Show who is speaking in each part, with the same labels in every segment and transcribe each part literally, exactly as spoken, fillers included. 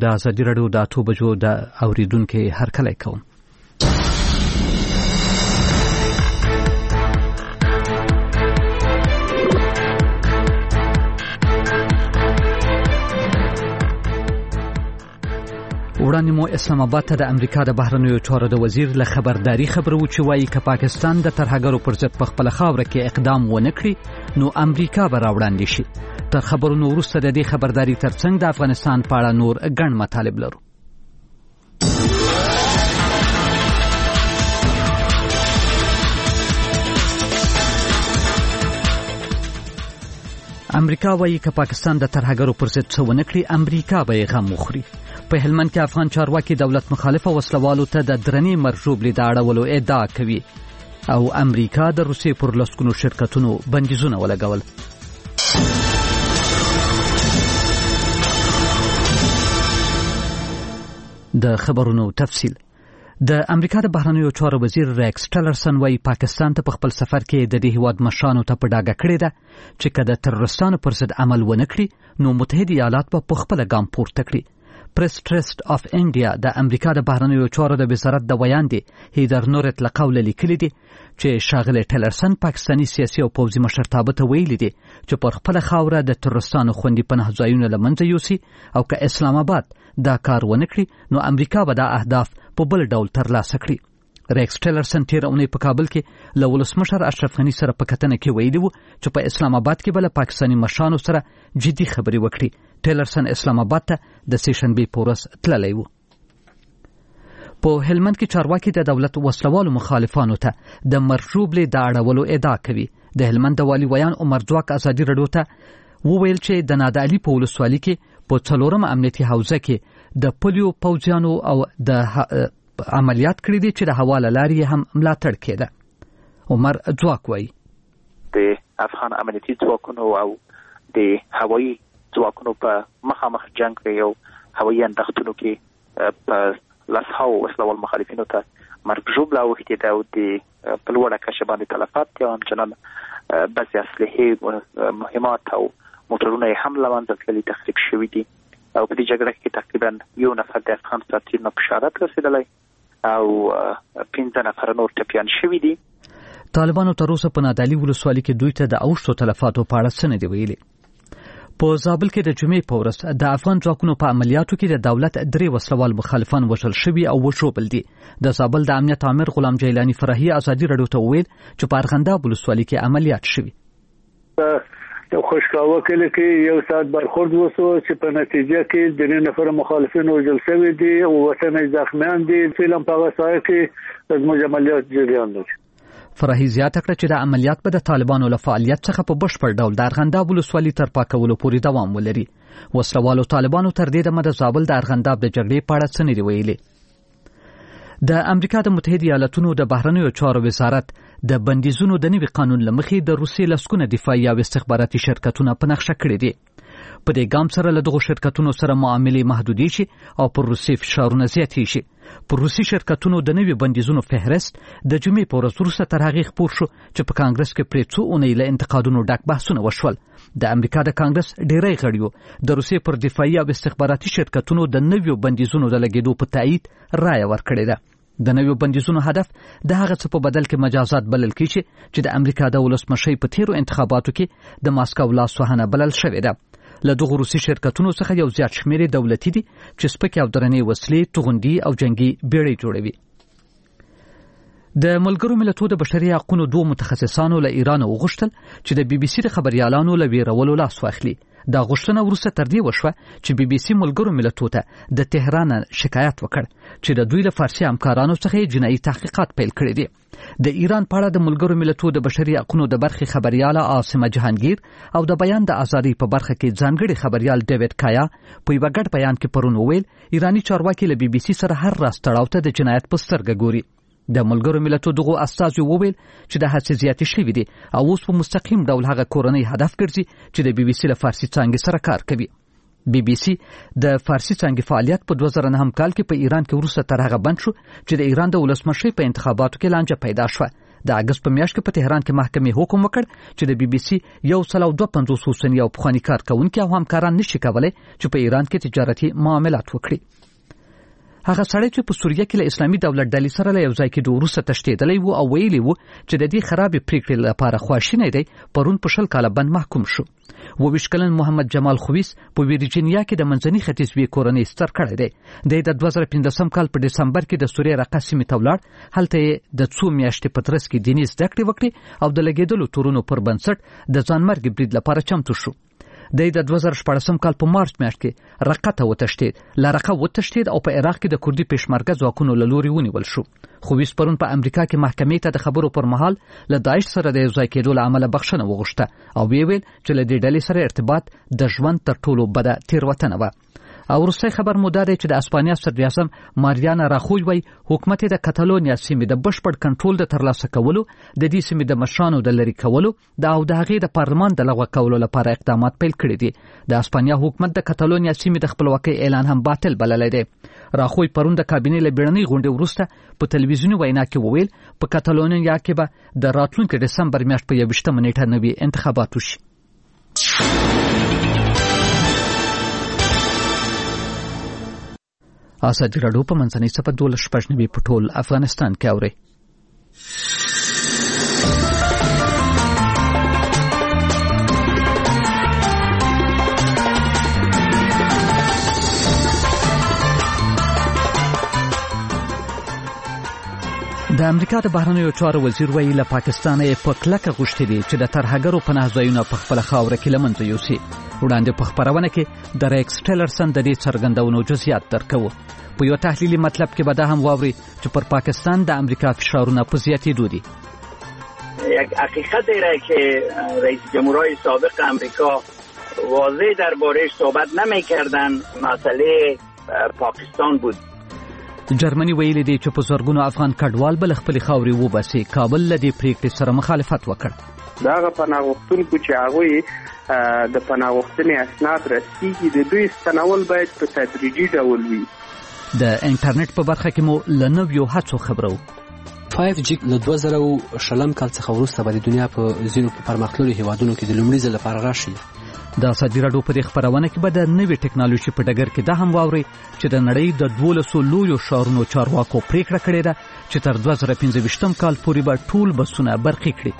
Speaker 1: د ازادي راډیو د اته بجو د اوریدونکو هرکلی کوم. وړاندې مو اسلام آباد ته د امریکا د بهرنیو چارو د وزیر له خبرداري خبرو چې وایي که پاکستان د ترهګرو پر ضد په خپله خاوره کې اقدام ونه کړي نو امریکا به راوړاندې شي. تر خبرونو وروسته د دې خبرداري ترڅنګ د افغانستان په اړه نور ګڼ مطالب لرو. امریکا وایي که پاکستان د ترهګرو پر ضد څه ونه کړي امریکا به یې غم وخوري. په هلمند کې افغان چارواکي دولت مخالفه وسلوالو ته د درنې مرژوبلې د اړولو ادعا کوي او امریکا د روسیې پر لسګونو شرکتونو بندیزونه ولګول. د خبرونو تفصیل. د امریکا د بهرنیو چارو وزیر ریکس ټلرسن وایي پاکستان ته په خپل سفر کې د دې هیواد مشرانو ته په ډاګه کړې ده چې که د تروریستانو پر ضد عمل ونه کړي نو متحد ایالات به په خپله ګام پورته کړي. پریس ټرست اف انډیا د امریکا د بهرنیو چارو د وزارت د ویاندې هیدر نورت له قوله لیکلي دي چې ښاغلی ټلرسن پاکستاني سیاسي او پوځي مشرتابه ته ویلي دي چې پر خپله خاوره د تروریستانو خوندي پناه ځایونه له منځه یوسي او که اسلام آباد دا کار ونه کړي نو امریکا به دا اهداف په بل ډول ترلاسه کړي. ریکس ټلرسن تېره اونۍ په کابل کې له ولسمشر اشرف غني سره په کتنه کې ویلي وو چې په اسلام آباد کې به له پاکستاني مشرانو سره جدي خبرې وکړي. ټلرسن اسلام آباد ته د سې شنبې په ورځ تللی وو. په هلمند کې چارواکي د دولت وسلوالو مخالفانو ته د مرژوبلې د اړولو ادعا کوي. د هلمند د والي ویان عمر ځواک ازادي راډیو ته وویل چې د نادعلي په ولسوالۍ کې په څلورمه امنیتي حوزه کې د پولیو پوځیانو او د عملیات کړي دي چې د هوا له لارې هم ملاتړ کېده. عمر ځواک وایي
Speaker 2: د افغان امنیتي ځواکونو او د هوایي ځواکونو په مخامخ جنگ کې یو هوایي اندښتونو کې په لسهاو وسلوال مخالفینو ته مرګ ژوبله اوښتې ده او د په لوړه کچه باندې تلفات یا همچنان بعضې اسلحې مهمات او موټرونه یې هم له منځه تللي تخریب شوي دي او په دې جګړه کې تقریبا یو نفر د افغان سرتیرو په شهادت رسېدلی او پنځه نفر نور ټپیان شوي دي.
Speaker 1: طالبانو تر اوسه په نادعلي ولسوالۍ کې دوی ته د اوښتو تلفاتو په اړه څه نه دي ویلي. په زابل کې د جمعې په ورځ د افغان ځواکونو په عملیاتو کې د دولت درې وسلوال مخالفان وژل شوي او وژوبل دي. د زابل د امنیت عامر غلام جیلاني فرحي ازادي راډیو ته وویل چې په ارغنداب ولسوالۍ کې عملیات شوي.
Speaker 3: خوشکاوه کله کې یو ساعت برخورد وسو چې په نتیجه کې د نه نفر مخالفین وژل شوي دي او وطن زخمیان دي. فلم په وسایل کې زموږ عملیات جریان دي.
Speaker 1: فرحي زیاته کړه چې د عملیات به د طالبانو له فعالیت څخه په بشپړ ډول د ارغنداب ولسوالۍ تر پاکولو پورې دوام ولري. وسلوالو طالبانو تر دې دمه د زابل د ارغنداب د جګړې په اړه څه نه دي ویلي. د امریکا د متحد ایالتونو د بهرنیو چارو وزارت د بندیزونو د نوي قانون له مخې د روسیې لسګونه دفاعي او استخباراتي شرکتونه په نقشه کړي دي. په دې ګام سره له دغو شرکتونو سره معاملې محدودې شي او پر روسیې فشارونه زیاتې شي. پر روسي شرکتونو د نوي بندیزونو فهرست د جمعې په ورځ وروسته تر هغې خپور شو چې په کانګرس کې پرې څو اونۍ له انتقادونو ډک بحثونه وشول. د امریکا د کانګرس ډیری غړیو د روسیې پر دفاعي او استخباراتي شرکتونو د نویو بندیزونو د لګېدو په تایید رایه ورکړې ده. د نویو بندیزونو هدف د هغه څه په بدل کې مجازات بلل کیږي چې د امریکا د ولسمشۍ په تیرو انتخاباتو کې د ماسکو لاسوهنه بلل شوې ده. له دغو روسي شرکتونو څخه یو زیات شمېر دولتي دي چې سپکې او درنې وسلې، توغندي او جنگي بیړۍ جوړوي. د ملګرو ملتونو د بشري حقوقو دوه متخصصانو له ایران وغوښتل چې د بي بي سي د خبريالانو له ویرولو لاس واخلي. دا غوښتنه وروسته تر دې وشوه چې بي بي سي ملګرو ملتونو ته د تهران شکایت وکړ چې د دوی له فارسي همکارانو څخه جنایي تحقیقات پیل کړي دي. د ایران په اړه د ملګرو ملتونو د بشري حقوقو د برخې خبرياله عاصمه جهانگیر او د بیان د ازادۍ په برخه کې ځانګړي خبريال ډیوډ کایا په یو غټ بیان کې پرون وویل ایرانی چارواکي له بي بي سي سره هر راز تړاو ته د جنایت په سترګه ګوري. د ملګرو ملتونو دغه استازي وویل چې د هڅې زیاتې شوې دي او اوس په مستقیم ډول هغه کورنۍ هدف ګرځي چې د بي بي سي له فارسي څانګې سره کار کوي. بي بي سي د فارسي څانګې فعالیت په دوه زره نهم کال کې په ایران کې وروسته تر هغه بند شو چې د ایران د ولسمشۍ په انتخاباتو کې لانجه پیدا شوه. د اگست په میاشت کې په تهران کې محکمې حکم وکړ چې د بي بي سي یو سل او دوه پنځوس اوسنی او پخواني کارکونکي او همکاران نشي کولای چې په ایران کې تجارتي معاملات وکړي. هغه سړی چې په سوریه کې له اسلامي دولت ډلې سره له یو ځای کېدو وروسته تښتېدلی و او ویلي و چې د دې خرابې پریکړې لپاره خواشینی دی پرون په شل کاله بند محکوم شو. اوویشت کلن محمد جمال خویس په ویرجینیا کې د منځني ختیځ وی کورنۍ ستر کړی دی. د دوه زره پنځم کال په دسمبر کې د سوریې رقه سیمې ته ولاړ. هلته یې د څو میاشتې په ترڅ کې دیني زده کړې وکړې او د لګېدلو تورونو پر بنسټ د ځانمرګ برید لپاره چمتو شو. د دوه زره شپږم کال په مارچ میاشت کې رقه ته وتښتېد. له رقه وتښتېد او په عراق کې د کوردي پېشمرګه ځواکونو له لوري ونیول شو. خویس پرون په امریکا کې محکمې ته د خبرو پر مهال له داعش سره د یو ځای کېدو له امله بخښنه وغوښته او ویې ویل چې له دې ډلې سره ارتباط د ژوند تر ټولو بده تېروتنه وه. او وروستی خبر مو دا دی چې د اسپانیا صدراعظم ماریانا راخوی وایي حکومت د کتالونیا سیمې د بشپړ کنټرول د ترلاسه کولو، د دې سیمې د مشرانو د لرې کولو د او د هغې د پارلمان د لغوه کولو لپاره اقدامات پیل کړي دي. د اسپانیا حکومت د کتالونیا سیمې د خپلواکۍ اعلان هم باطل بللی دی. راخوی پرون د کابینې له بیړنۍ غونډې وروسته په تلویزیوني وینا کې وویل په کتالونیا کې به د راتلونکي ډسمبر میاشت په یوویشتمه نیټه نوي انتخابات وشي. ازادي راډیو په منځنۍ صفحه دولس شپږ نوي په ټول افغانستان کې اوري. د امریکا د بهرنیو چارو وزیر ویلي له پاکستانه یې په کلکه غوښتي دي چې د ترهګرو پناه ځایونه په خپله خاوره کې له منځه یوسي. وړاندې په خپرونه کې د ریکس ټیلرسن د دې څرګندونو جزئیات درکوو. په یو تحلیلي مطلب کې به دا هم واوري چې پر پاکستان د امریکا فشارونه په زیاتېدو دي.
Speaker 4: یک حقیقت را که رئیس جمهورهای سابق امریکا واضح درباره‌اش صحبت نمی‌کردند مسئله پاکستان بود.
Speaker 1: جرمني ویلي دی چې په زرګونو افغان کډوال بل خپل خاوري وباسي. کابل له دې پریکړې سره مخالفت وکړ.
Speaker 5: دا پناه غوښتونکو چې هغه د پناه غوښتنې اسناد رسیږي د دوی ستنول باید په تدریجي ډول وي.
Speaker 1: د انټرنیټ په برخه کې مو له نویو هڅو خبرو.
Speaker 6: فایف جی له دوه زره شلم کال څخه وروسته به د دنیا په ځینو پرمختللو هیوادونو کې د لومړي ځل لپاره راشي.
Speaker 1: د ازادي راډیو په دې خپرونه کې به د نوې ټکنالوژي په ډګر کې دا هم واوري چې د نړۍ د دولسو لویو ښارونو چارواکو پریکړه کړې ده چې تر دوه زره پنځه ویشتم کال پورې به ټول بسونه برقي کړي.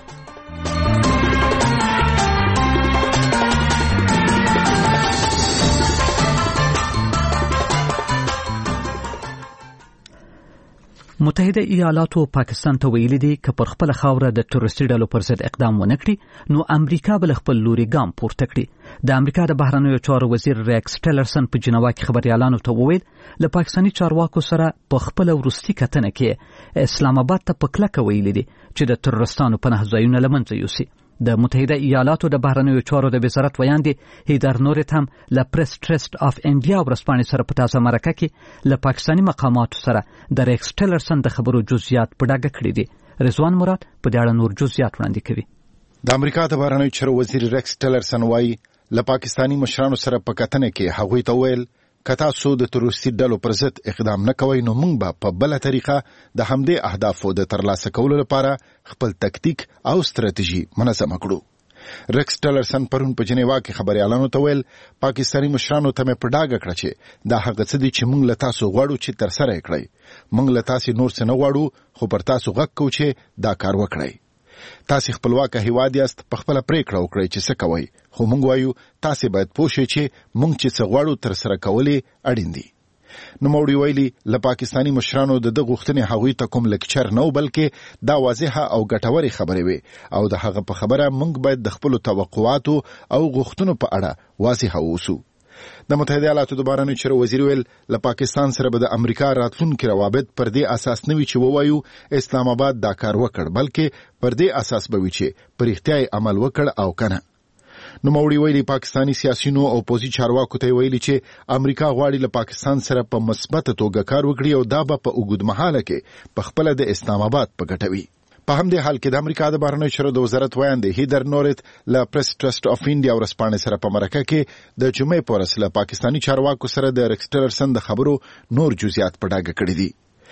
Speaker 1: متحده ایالاتو پاکستان ته ویلي دي که پر خپل خاوره د تروریستي ډلو پر ضد اقدام ونه کړي نو امریکا به خپل لوري ګام پورته کړي. د امریکا د بهرنیو چارو وزیر ریکس ټیلرسن په جنوا کې خبريالانو ته وویل له پاکستاني چارواکو سره په خپل ورستي کتنه کې اسلام آباد ته په کلکه ویلي دي چې د تروریستانو پناه ځایونه له منځه یوسي. د متحده ایالاتو د بهرنیو چارو د وزارت ویاندې هیدر نورت هم له پریس ټرست اف انډیا ورسپانې سره په تازه مرکه کې له پاکستاني مقاماتو سره د ریکس ټیلرسن د خبرو جزئیات په ډاګه کړي دي. رضوان مراد په دې اړه نور جزئیات وړاندې کوي.
Speaker 7: د امریکا د بهرنیو چارو وزیر ریکس ټیلرسن وايي له پاکستاني مشرانو سره په کتنه کې هغوی ته ویل که تاسو د تروریستي ډلو پر ضد اقدام نه کوئ نو موږ به په بله طریقه د همدې اهدافو د ترلاسه کولو لپاره خپل تکتیک او ستراتیژي منظمه کړو. ریکس ټیلرسن پرون په جنیوا کې خبريالانو ته ویل پاکستاني مشرانو ته مې په ډاګه کړه چې دا هغه څه دي چې موږ له تاسو غواړو چې تر سره یې کړئ. موږ له تاسو نور څه نه غواړو خو پر تاسو غږ کوو چې دا کار وکړئ. تاسو خپلواک هیواد یاست په خپل پریکړه وکړئ چې څه کوئ خو موږ وایو تاسو باید پوه شئ چې موږ چې څه غواړو تر سره کولې اړین دي. نو موړي ویلي له پاکستاني مشرانو د دغه غوښتنې هغوی ته کوم لیکچر نه بلکې دا واضحه او ګټورې خبرې وي او د هغه په خبره موږ باید د خپل توقعاتو او غوښتنو په اړه واضح اوسو. د متحده ایالاتو د بهرنیو چارو وزیر ویل له پاکستان سره به د امریکا راتلونکي روابط پر دې اساس نه وي چې ووایو اسلام آباد دا کار وکړ بلکې پر دې اساس به وي چې پر اختیار عمل وکړ او کنه. نو موړي ویلي پاکستاني سیاسيونو او پوزي چارواکو ته ویلي چې امریکا غواړي له پاکستان سره په مثبت توګه کار وکړي او دا به په اوږدمهاله کې په خپل د اسلام آباد په ګټوي. په همدې حال کې د امریکا د بهرنیو چارو د وزارت ویاندې هیدر نورت له پریس ټرست اف انډیا ورسپانې سره په مرکه کې د جمعې په ورځ له پاکستاني چارواکو سره د ریکس ټیلرسن د خبرو نور جزئیات په ډاګه کړي دي.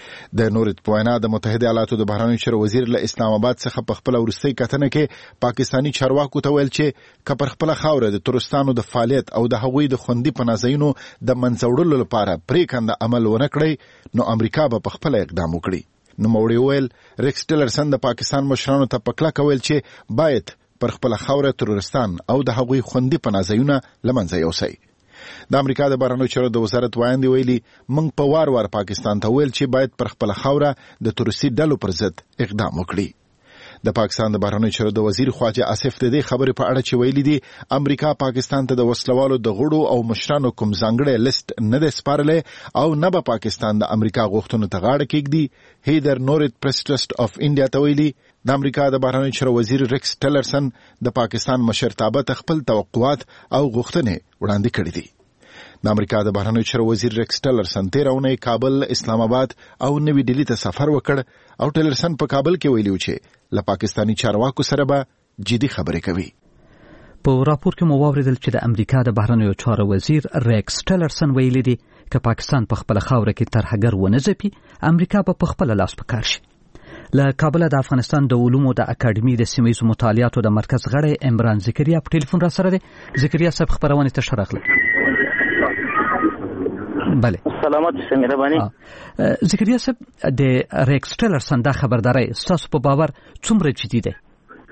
Speaker 7: د نورت په وینا د متحده ایالاتو د بهرنیو چارو وزیر له اسلام آباد څخه په خپل ورستۍ کتنه کې پاکستانی چارواکو ته ویل چې که پر خپل خاوره د تورستانو د فعالیت او د هغوی د خوندي پناهځایونو د منځوړلو لپاره پریکنده عمل ونه کړي نو امریکا به په خپل اقدام وکړي. نو موري ویل ریکس ټیلرسن د پاکستان مشرانو ته په کلکه ویل چې باید پر خپل خاوره تورستان او د هغوی خوندي پناهځایونه له منځه یوسي. د امریکا د بهرنیو چارو د وزارت وایاندې ویلي موږ په وار وار پاکستان ته ویل چې باید پر خپل خاوره د تورستي ډلو پر ضد اقدام وکړي. د پاکستان د بهرنیو چارو د وزیر خواجه آصف د دې خبرې په اړه چې ویلي دي امریکا پاکستان ته د وسلوالو د غړو او مشرانو کوم ځانګړی لیست نه دی سپارلی او نه به پاکستان د امریکا غوښتنو ته غاړه کېږدي. هیدر نورت پریس ټرسټ اف انډیا ته ویلي د امریکا د بهرنیو چارو وزیر ریکس ټیلرسن د پاکستان مشرتابه ته خپل توقعات او غوښتنې وړاندې کړې دي. د امریکا د بهرنیو چارو وزیر ریکس ټیلرسن تېره اونۍ کابل، اسلام آباد او نوي ډیلي ته سفر وکړ او ټیلرسن په کابل کې ویلي چې له پاکستاني چارواکو سره به جدي خبرې کوي.
Speaker 1: په راپور کې مو واوریدل چې د امریکا د بهرنیو چارو وزیر ریکس ټیلرسن ویلي دي که پاکستان په خپل خاوره کې ترهګر ونه ځپي امریکا به په خپل لاس په کار شي. له کابل د افغانستان د علومو د اکاډمي د سیمه‌یزو مطالعاتو د مرکز غړی عمران ذکریا په ټلیفون را سره دی. ذکریا صاحب خبرونه ته ښه راغلی. بله
Speaker 8: سلامات سمیر بانی.
Speaker 1: ذکریا صاحب د ریکس ټیلرسن دا خبرداري ستاسو په باور څومره جدي ده؟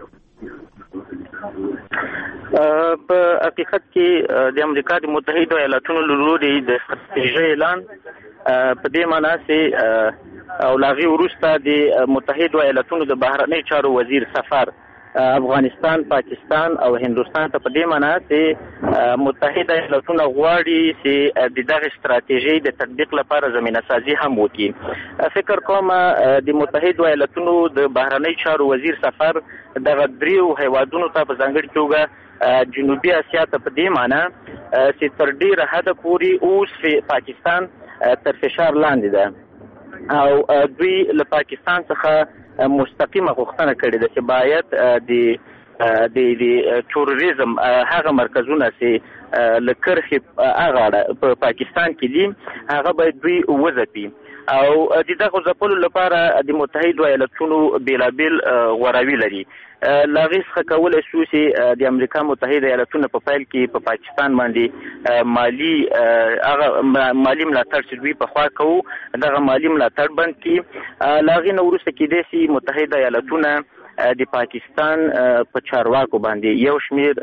Speaker 8: په حقیقت کې د امریکا د متحده ایالاتونو له لوري د ستراتیژۍ اعلان په دې معنی چې او لاغي وروسته د متحده ایالاتونو د بهرنی چارو وزیر سفر افغانستان، پاکستان او هندوستان ته په دې معنی چې متحده ایالاتونه غواړي چې د دغه ستراتیژۍ د تطبیق لپاره زمینه سازي هم وکړي. فکر کوم د متحده ایالاتونو د بهرنی چارو وزیر سفر دغه دریو هیوادونو ته په ځانګړي توګه جنوبي اسیا ته په دې معنی چې تر ډیره حده پورې اوس پاکستان تر فشار لاندې ده او دوی له پاکستان څخه مستقیمه غوښتنه کړې ده چې باید د د د تروریزم هغه مرکزونه چې له کرښې هغه په پاکستان کې دي هغه باید دوی وځپي او د دغه ځپلو لپاره د متحده ایالاتونو بیلابیل غوراوي لري. لاغي څخه کولای شو چې د امریکا متحده ایالاتونو په پیل کې په پاکستان باندې مالی هغه مالی ملاتړ چې دوی په خوا کوو دغه مالی ملاتړ بند کړي. لاغي نو وروسته کېدای شي متحده ایالاتونه د پاکستان په چارواکو باندې یو شمیر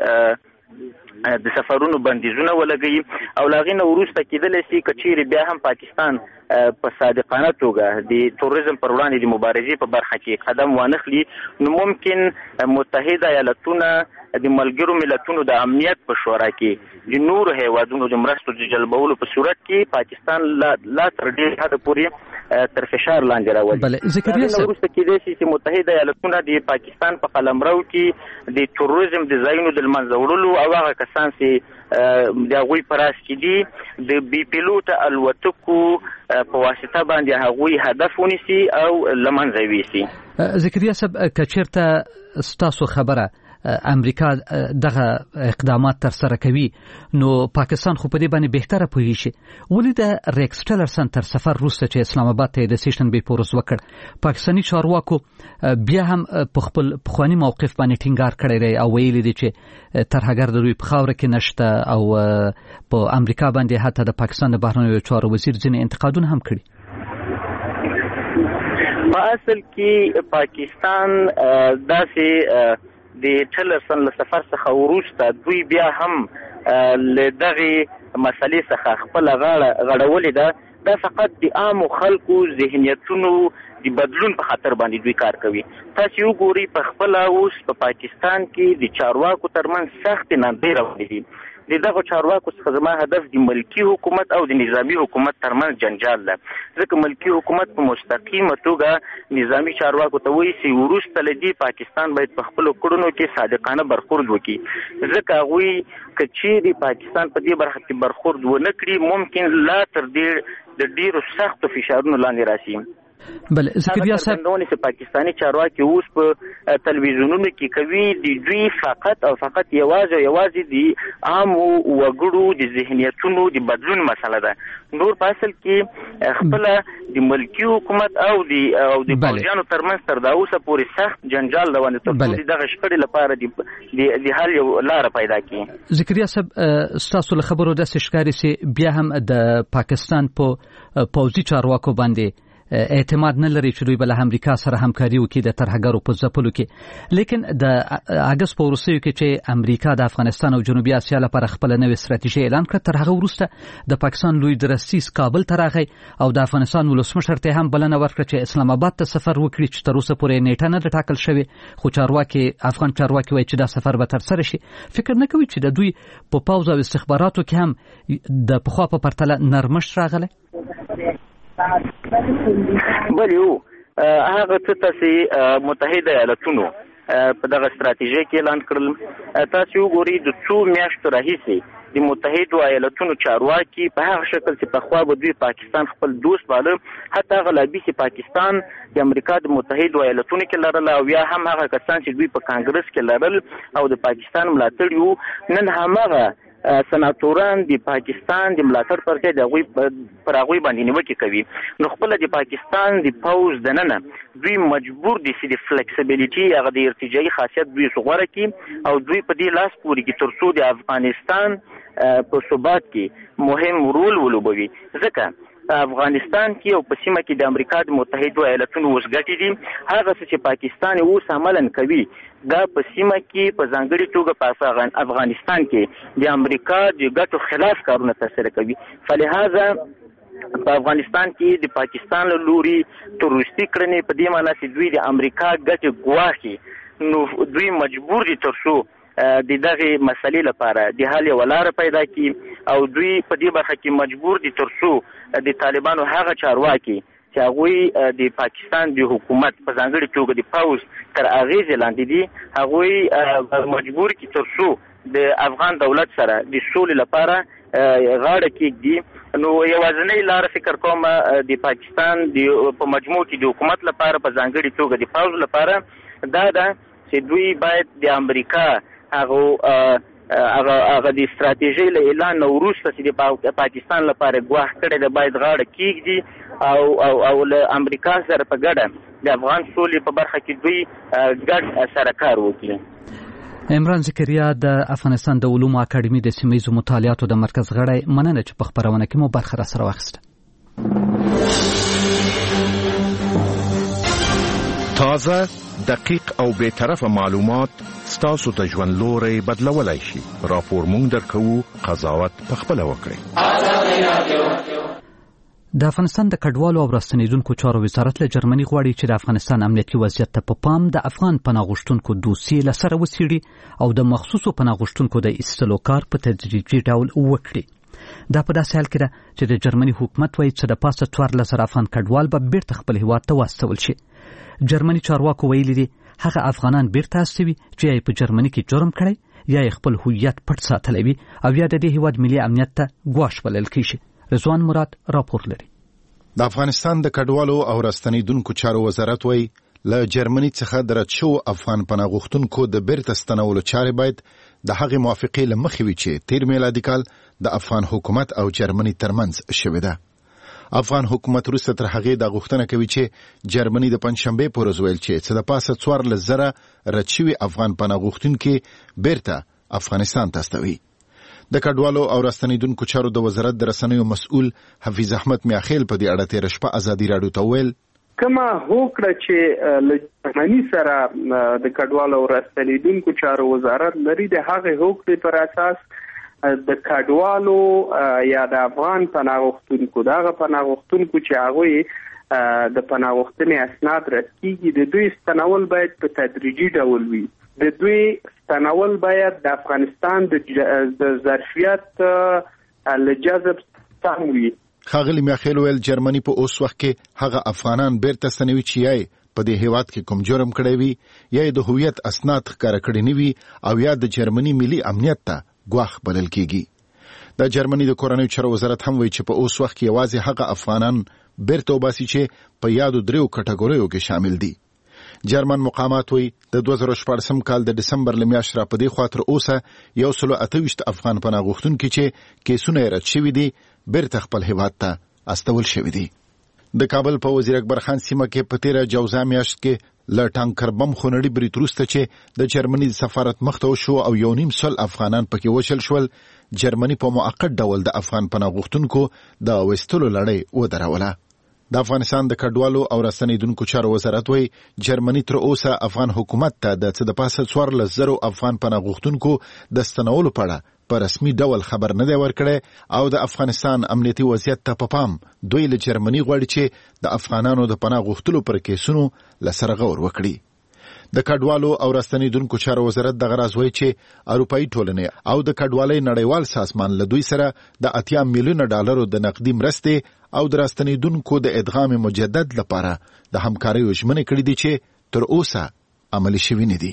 Speaker 8: د سفرونو بندیزونه ولګي او لاغي نو وروسته کېدلی شي که چیرې بیا هم پاکستان په صادقانه توګه د تروریزم پر وړاندې د مبارزې په برخه کې قدم وانخلي نو ممکن متحده ایالاتونه د ملګرو ملتونو د امنیت په شورا کې د نورو هیوادونو د مرستو د جلبولو په صورت کې پاکستان لا, لا تر ډېر حده پورې تر فشار لاندې راولي.
Speaker 1: بله ذکریا صاحب
Speaker 8: وروسته کېدای شي چې متحده ایالاتونه د پاکستان په قلمرو کې د تروریزم د ځایونو د لمنځه وړلو او هغه کسان چې د هغوی په راس کې دي د بي پیلوټه الوتکو په واسطه باندې هغوی هدف ونیسي او له منځه یوسي.
Speaker 1: ذکریا صاحب که چېرته ستاسو خبره امریکا دغه اقدامات تر سره کوي نو پاکستان خو په دې باندې بهتره پوهیږي ولې د ریکس ټیلرسن تر سفر وروسته چې اسلام آباد ته د سیشن به پورس وکړ پاکستاني چارواکو بیا هم په خپل پخوانی موقف باندې ټینګار کړی دی او ویلي دی چې ترهګر د دوی په خاوره کې نشته او په امریکا باندې حتی د پاکستان د بهرنیو چارو وزیر ځینې انتقادونه هم کړي.
Speaker 8: په اصل کې پاکستان داسې د ټیلرسن له سفر څخه وروسته دوی بیا هم له دغه مسلې څخه خپل غاړه غړولې ده. دا فقط د عامو خلکو ذهنیتونو د بدلون په خاطر باندې دوی کار کوي. تاسو وګورئ په خپل اوس په پاکستان کې د چارواکو ترمنځ سخت ناندې روانې دي. د دغه چارواکو څخه زما هدف د ملکی حکومت او د نظامی حکومت ترمنځ جنجال ده. ځکه ملکی حکومت په مستقیمه توګه نظامی چارواکو ته وایي چې وروسته له دې پاکستان باید په خپلو کړنو کې صادقانه برخورد وکړي. ځکه هغوی که چیرې پاکستان په دې برخه کې برخورد ونه کړي ممکن لا تر ډېر د ډېرو سختو فشارونو لاندې راشي.
Speaker 1: بل ذکریا صاحب
Speaker 8: نو چې پاکستاني چارواکي اوس په تلویزیونونو کې کوي د دوی فقط او فقط یوازې یوازې د عام وګړو د ذهنیتونو د بدلون مسله ده. نور په اصل کې خپل د ملکی حکومت او د او د پوځیانو ترمنځ تر دا اوسه پورې سخت جنجال روان تر څو دغه شخړې لپاره د د حل یو لار پیدا کړي.
Speaker 1: ذکریا صاحب ستاسو له خبرو د ښکاری سي بیا هم د پاکستان په پوځي چارواکو باندې اعتماد نه لري چې دوی بل امریکا سره همکاري وکړي د ترهګرو په ځپلو کې، لیکن د اگست په وروستیو کې چې امریکا د افغانستان او جنوبي اسیا لپاره خپل نوې ستراتیژي اعلان کړه، تر هغه وروسته د پاکستان لوی درستیز کابل ته راغی او د افغانستان ولسمشر ته هم بلنه ورکړه چې اسلام آباد ته سفر وکړي چې تر اوسه پورې نیټه نه ټاکل شوې، خو چارواکي افغان چارواکي وایي چې دا سفر به تر سره شي. فکر نه کوي چې د دوی په پوځ او استخباراتو کې هم د پخوا په پرتله نرمښت راغلی؟
Speaker 8: بل یو هغه څه چې متحده ایالاتونو په دغه ستراتیژي کې اعلان کړل، تاسو وګورئ د څو میاشتو راهیسې د متحده ایالاتونو چارواکي په هغه شکل چې په خوا به دوی پاکستان خپل دوست باله، حتی هغه لابي چې پاکستان د امریکا د متحده ایالاتونو کې لرل او یا هم هغه کسان چې دوی په کانګرس کې لرل او د پاکستان ملاتړ یو، نن همغه سناتوران د پاکستان د ملاتړ پر ځای د غوي پر غوي باندې نیوکه کوي. نو خپل د پاکستان د پوز دننه دوی مجبور دي چې د فلیکسیبিলিټي هغه د ارتجاعي خاصیت دوی صغوره کی او دوی په دې لاس پوري کې ترڅو د افغانستان په ثبات کې مهم رول ولوبوي. ځکه افغانستان کې او په سیمه کې د امریکا د متحده ایالاتونو وسګټې دي، هغه چې پاکستان اوس عملاً کوي دا په سیمه کې په ځانګړي توګه په افغانستان کې د امریکا د ګټو خلاف کارونه ترسره کوي. فلهذا په افغانستان کې د پاکستان له لوري تروریستي کړنې په دې معنی چې دوی د امریکا ګټې ګواښي، نو دوی مجبور دي ترڅو د دغه مسلې لپاره د حل یو لار پیدا کړي او دوی په دې برخه کې مجبور دي ترڅو د طالبانو هغه چارواکي چې هغه د پاکستان د حکومت په ځانګړي توګه د پاوز تر اغیز لاندې دي، هغه مجبور کی ترڅو د افغان دولت سره د سولې لپاره غاړه کېږدي. نو یوازینۍ لار فکر کوم د پاکستان د په مجموع کې د حکومت لپاره په ځانګړي توګه د پاوز لپاره دا ده چې دوی باید د امریکا هغه هغه هغه د ستراتیژي له اعلان وروسته چې د پاکستان لپاره ګواښ کړی د باید غاړه کېږدي او او او له امریکا سره په ګډه د افغان سولې په برخه کې دوی ګډ سره کار وکړي.
Speaker 1: عمران ذکریا د افغانستان د علومو اکاډمي د سیمه‌ییزو مطالعاتو د مرکز غړی، مننه چې په خبرونه کې مو برخه را سره واخیسته.
Speaker 7: تازه، دقیق او بے طرفه معلومات ستاسو ته ژوند لوري بدلولای شي. راپور مونږ درکو، قضاوت په خپل وکړئ.
Speaker 1: د افغانستان د کډوالو او راستنیدونکو چارو وزارت له جرمني غواړي چې د افغانستان امنیتي وضعیت ته په پام د افغان پناه غوښتونکو دوسیې له سره وڅېړي او د مخصوصو پناه غوښتونکو د ایستلو کار په تدریجي ډول وکړي. دا په داسې حال کې ده چې د جرمني حکومت وایي چې د پاسه څوارلس زره افغان کډوال به بیرته خپل هیواد ته واستول شي. جرمني چارواکو ویلي دي هغه افغانان بیرته استوي چې یا په جرمني کې جرم کړی یا خپل هویت پټ ساتلی وي او یا د دې هیواد ملي امنیت ته ګواښ بلل کیږي. رضوان مراد راپور لري.
Speaker 7: د افغانستان د کډوالو او راستنیدونکو چارو وزارت وایي له جرمني څخه د رد شوو افغان پناه غوښتونکو د بیرته ستنولو چارې باید د هغې موافقې له مخې وي چې تیر میلادي کال د افغان حکومت او جرمني ترمنځ شوې ده. افغان حکومت وروسته تر هغې دا غوښتنه کوي چې جرمني د پنجشنبې په ورځ ویل چې څه د پاسه څوارلس زره رد شوي افغان پناه غوښتونکي بیرته افغانستان ته استوي. د کډوالو او راستنیدونکو چارو د وزارت د رسنیو مسؤل حفیظ احمد میاخیل په دې اړه تېره شپه ازادي راډیو ته وویل
Speaker 5: کومه هوکړه چې له جرمني سره د کډوالو او راستنیدونکو چارو وزارت لري د هغې هوکړې پر اساس د کډوالو یا د افغان پناه غوښتونکو دغه پناه غوښتونکو چې هغوی د پناه غوښتنې اسناد رسیږي د دوی ستنول باید په تدریجي ډول وي. د دوی ستنول باید د افغانستان د ظرفیت له جذب سم وي.
Speaker 7: ښاغلي میاخیل ویل جرمني په اوس وخت کې هغه افغانان بیرته ستنوي چې یا په دې هیواد کې کوم جرم کړی وي یا د هویت اسناد ښکاره کړي نه وي او یا د جرمني ملي امنیت ته ګواښ بلل کېږي. د جرمني د کورنیو چارو وزارت هم وایي چې په اوس وخت کې یوازې هغه افغانان بیرته وباسي چې په یادو دریو کټګوریو کې شامل دي. جرمن مقامات وایي د دوه زره شپاړسم کال د ډسمبر له میاشتې را په دې خوا تر اوسه یو سلو اته ویشت افغان پناه غوښتونکي چې کیسونه یې رد شوي دي بیرته خپل هیواد ته استول شوی دی. د کابل په وزیر اکبر خان سیمه کې په تیره جوزا میاشت کې ل ټانکر بم خونړي برید وروسته چې د جرمني سفارت مخته شو او یو نیم سل افغانان پکې وشل شول، جرمني په موقت ډول د افغان پناه غوښتونکو د وستلو لړۍ ودروله. د افغانستان د کډوالو او راستنیدونکو چارو وزارت وایي جرمني تر اوسه افغان حکومت ته د څه د پاسه څوارلس زرو افغان پناه غوښتونکو د ستنولو په اړه په رسمي ډول خبر نه دی ورکړی او د افغانستان امنیتي وضعیت ته په پام دوی له جرمني غواړي چې د افغانانو د پناه غوښتلو پر کیسونو له سره غور وکړي. د کډوالو او راستنیدونکو چارو وزارت دغه راز وایي چې اروپایي ټولنې او د کډوالۍ نړیوال سازمان له دوی سره د اتیا میلیونه ډالرو د نقدي مرستې او د راستنیدونکو د ادغام مجدد لپاره د همکارۍ ژمنې کړې دي چې تر اوسه عملي شوي نه دي.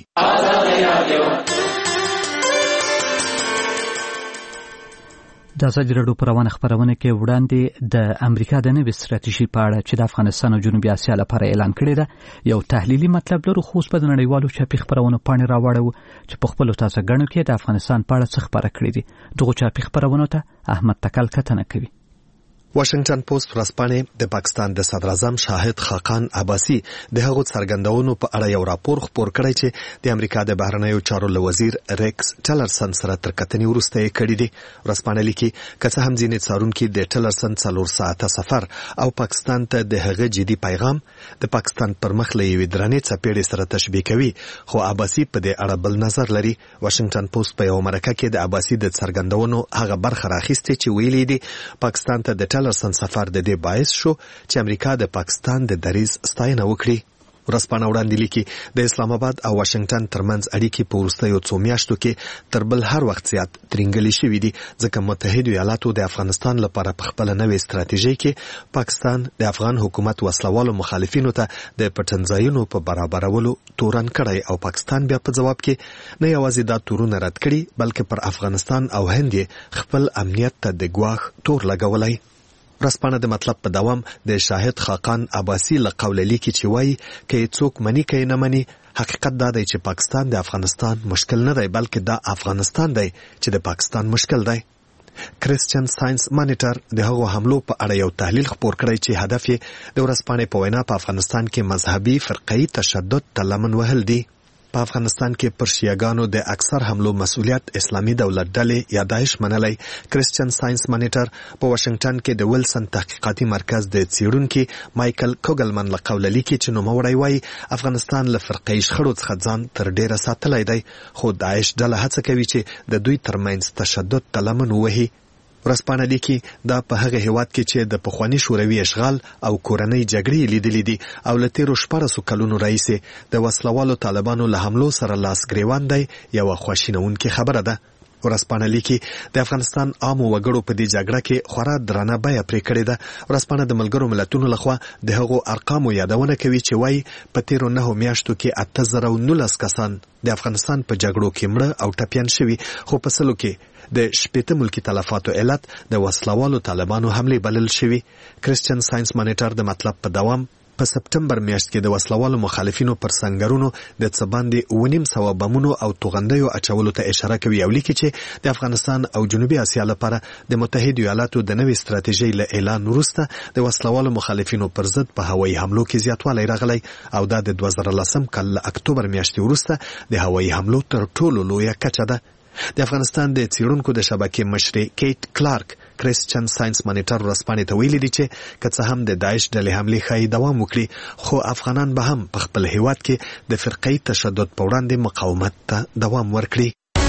Speaker 1: د ازادي راډیو په روانه خپرونه کې وړاندې د امریکا د نوې ستراتیژي په اړه چې د افغانستان او جنوبي اسیا لپاره اعلان کړی ده یو تحلیلي مطلب لرو، خو په نړیوالو چاپي خپرونو پاڼې راوړو چې په خپل تازه غنو کې د افغانستان په اړه څه خبره کړې دي. دغه چاپي خپرونو ته احمد تکل کتنه کوي.
Speaker 9: واشنگټن پوسټ ورځپاڼې د پاکستان د صدر اعظم شاهد خاقان عباسي د هغو څرګندونو په اړه یو راپور خپور کړی چې د امریکا د بهرنیو چارو وزیر ریکس ټلرسن سره تر کتنې وروسته یې کړی دی. ورځپاڼه لیکي که څه هم ځینې څارونکي د ټلرسن څلور ساعته سفر او پاکستان ته د هغه جدي پیغام د پاکستان پر مخ له یوې درنې څپېړې سره تشبیه کوي، خو عباسي په دې اړه بل نظر لري. واشنگټن پوسټ په یو مرکه کې د عباسي د څرګندونو هغه برخه راخیستې چې ویلي دي پاکستان ته د ټلرسن سفر د دې باعث شو چې امریکا د پاکستان د دریځ ستاینه وکړي. ورځپاڼه وړاندې لیکي د اسلام آباد او واشنگټن ترمنځ اړیکې په وروستیو څو میاشتو کې تر بل هر وخت زیات ترینګلې شوې دي، ځکه متحده ایالاتو د افغانستان لپاره په خپل نوې ستراتیژي کې پاکستان د افغان حکومت وسلوالو مخالفینو ته د پټنځایونو په برابرولو تورن کړی او پاکستان بیا په جواب کې نه یوازې دا تورونه رد کړي بلکې پر افغانستان او هند خپل امنیت ته د ګواښ تور لګولای. ورځپاڼه د مطلب په دوام د شاهد خاقان عباسي له قوله لیکي چې وایي که څوک مني که نه مني، حقیقت دا دی چې پاکستان د افغانستان مشکل نه دی بلکې دا افغانستان دی چې د پاکستان مشکل دی. کریسچن ساينس مانیټر د هغو حملو په اړه یو تحلیل خپور کړی چې هدف یې د ورځپاڼې په وینا په افغانستان کې مذهبي فرقه‌ي تشدد ته لمن وهل دي. په افغانستان کې پر شیعاګانو د اکثر حملو مسؤلیت اسلامي دولت ډلې یا داعش منلی. کریسچن ساينس مانیټر په واشنگټن کې د ویلسن تحقیقاتي مرکز د څیړونکي مایکل کوګلمن له قوله لیکي چې نوموړی وایي افغانستان له فرقه‌ي شخړو څخه ځان تر ډیره ساتلی دی، خو داعش ډله هڅه کوي چې د دوی ترمنځ تشدد ته لمن ووهي. ورځپاڼه لیکي دا په هغه هیواد کې چې د پخواني شوروي اشغال او کورنۍ جګړې لیدلې دي او له تیرو شپاړسو کلونو راهیسې د وسلوالو طالبانو له حملو سره لاس ګریوان دی یوه خواشینونکې خبره ده. ورځپاڼه لیکي د افغانستان عامو وګړو په دې جګړه کې خورا درنه بیه پرې کړې ده. ورځپاڼه د ملګرو ملتونو لخوا د هغو ارقامو یادونه کوي چې وایي په تیرو نهو میاشتو کې اته زره او نولس کسان د افغانستان په جګړو کې مړه او ټپیان شوي، خو په سلو کې د شپېته ملکي تلفاتو علت د وسلوالو طالبانو حملې بلل شوي. کریسچن ساينس مانیټر د مطلب په دوام په سپټمبر میاشت کې د وسلوالو مخالفینو پر سنگرونو د څه باندې اوه نیم سوه بمونو او توغندیو اچولو ته اشاره کوي او لیکي چې د افغانستان او جنوبي اسیا لپاره د متحده ایالاتو د نوې ستراتیژۍ له اعلان وروسته د وسلوالو مخالفینو پر ضد په هوایي حملو کې زیاتوالی راغلی او دا د دوه زره لسم کال له اکتوبر میاشتې وروسته د هوایي حملو تر ټولو لویه کچه ده. د افغانستان د څیړونکو د شبکې مشرې کیټ کلارک کریسچن ساينس مانیټر ورځپاڼې ته ویلي دي چې که څه هم د داعش ډلې حملې ښایي دوام وکړي، خو افغانان به هم په خپل هیواد کې د فرقه‌ي تشدد په وړاندې مقاومت ته دوام ورکړي.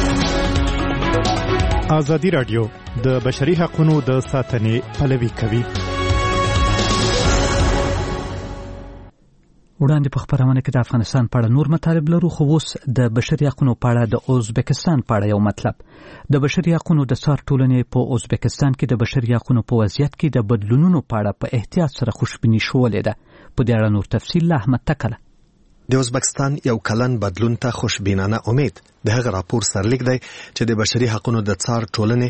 Speaker 10: ازادي راډیو د بشري حقوقو د ساتنې پلوي کوي.
Speaker 1: وړاندې په خبرونه کې د افغانستان په اړه نور مطالب لرو، خو اوس د بشري حقوقو په اړه د ازبکستان په اړه یو مطلب. د بشري حقوقو د څار ټولنې په ازبکستان کې د بشري حقوقو په وضعیت کې د بدلونونو په اړه په احتیاط سره خوشبیني شولې ده. په دې اړه نور تفصیل له احمد تکله.
Speaker 9: د ازبکستان یو کلن بدلون ته خوشبینانه امید د هغه راپور سرلیک دی چې د بشري حقوقو د څار ټولنې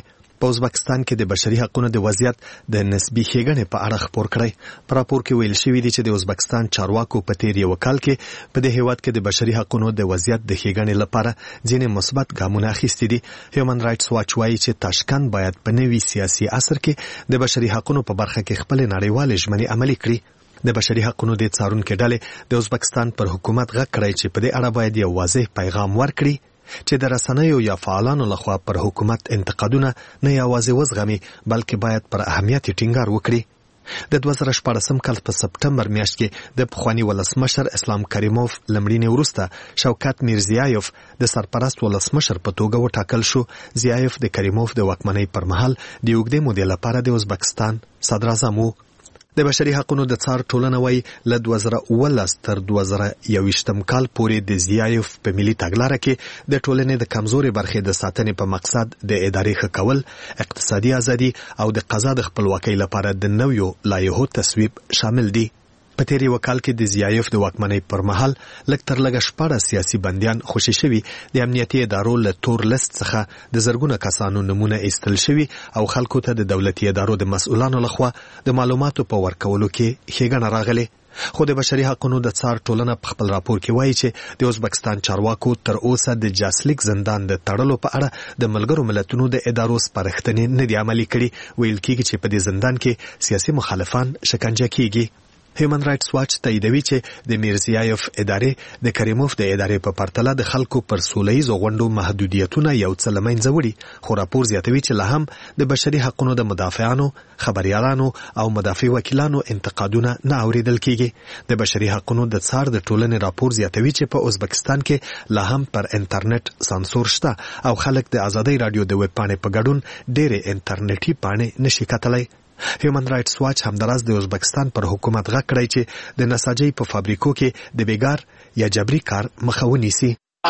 Speaker 9: په ازبکستان کې د بشري حقوقو د وضعیت د نسبي ښېګڼې په اړه خبر کړی. په راپور کې ویل شوی دی چې د ازبکستان چارواکو په تیر یو کال کې په دې هیواد کې د بشري حقوقو د وضعیت د ښېګڼې لپاره ځینې مثبت ګامونه اخیستي دي. هیومن رائټس واچ وایي چې تاشکند باید په نوي سیاسي عصر کې د بشري حقوقو په برخه کې خپل نړیوال ژمنې عملي کړي. د بشري حقوقو د څارونکو ډلې د ازبکستان پر حکومت غږ کړی چې په دې اړه باید یو واضح پیغام ورکړي چې د رسنیو یا فعالانو لخوا پر حکومت انتقادونه نه یوازې وزغمي بلکې باید پر اهمیت ټینګار وکړي. د دوه زره شپاړسم کال په سپټمبر میاشت کې د پخوانی ولسمشر اسلام کریموف لمړینې وروسته شوکت میرزیایف د سرپرست ولسمشر په توګه وټاکل شو. زیایف د کریموف د واکمنۍ پر مهال د اوږدې مودې لپاره د ازبکستان صدر اعظم و. د بشري حقوقو د څار ټولنه وایي له دوه زره اوولس تر دوه زره یوویشتم کال پورې د زیایف په ملي تګلاره کې د ټولنې د کمزوري برخې د ساتنې په مقصد د ادارې ښه کول، اقتصادي ازادي او د قضا د خپلواکۍ لپاره د نویو لایحو تصویب شامل دي. په تیر یو کال کې د زیایف د واکمنۍ پر مهال لږ تر لږه شپاړس سیاسي بندیان خوشي شوي، د امنیتي ادارو له تور لیست څخه د زرګونه کسانو نمونه ایستل شوي او خلکو ته د دولتي ادارو د مسؤلانو لخوا د معلوماتو په ورکولو کې ښېګڼه راغلې. خو د بشري حقوقو د څار ټولنه په خپل راپور کې وایي چې د ازبکستان چارواکو تر اوسه د جاسلیک زندان د تړلو په اړه د ملګرو ملتونو د ادارو سپارښتنې نه دي عملي کړي. ویل کېږي چې په دې زندان کې سیاسي مخالفان شکنجه کېږي. هیومن رائټس واچ تاییدوي چې د میرزیایف ادارې د کریموف د ادارې په پرتله د خلکو پر سولهییزو غونډو محدودیتونه یو څه له منځه وړي. خو راپور زیاتوي چې لا هم د بشري حقوقو د مدافعانو، خبريالانو او مدافع وکیلانو انتقادونه نه اوریدل کیږي. د بشري حقوقو د څار د ټولنې راپور زیاتوي چې په ازبکستان کې لا هم پر انټرنیټ سانسور شته او خلک د ازادۍ رادیو د ویب پاڼې په ګډون ډېرې انټرنیټي پاڼې نشي کتلی. هیومن رائټس واچ همداراز د ازبکستان پر حکومت غږ کړی چې د نساجۍ په فابریکو کې د بیګار یا جبري کار مخه ونیسي.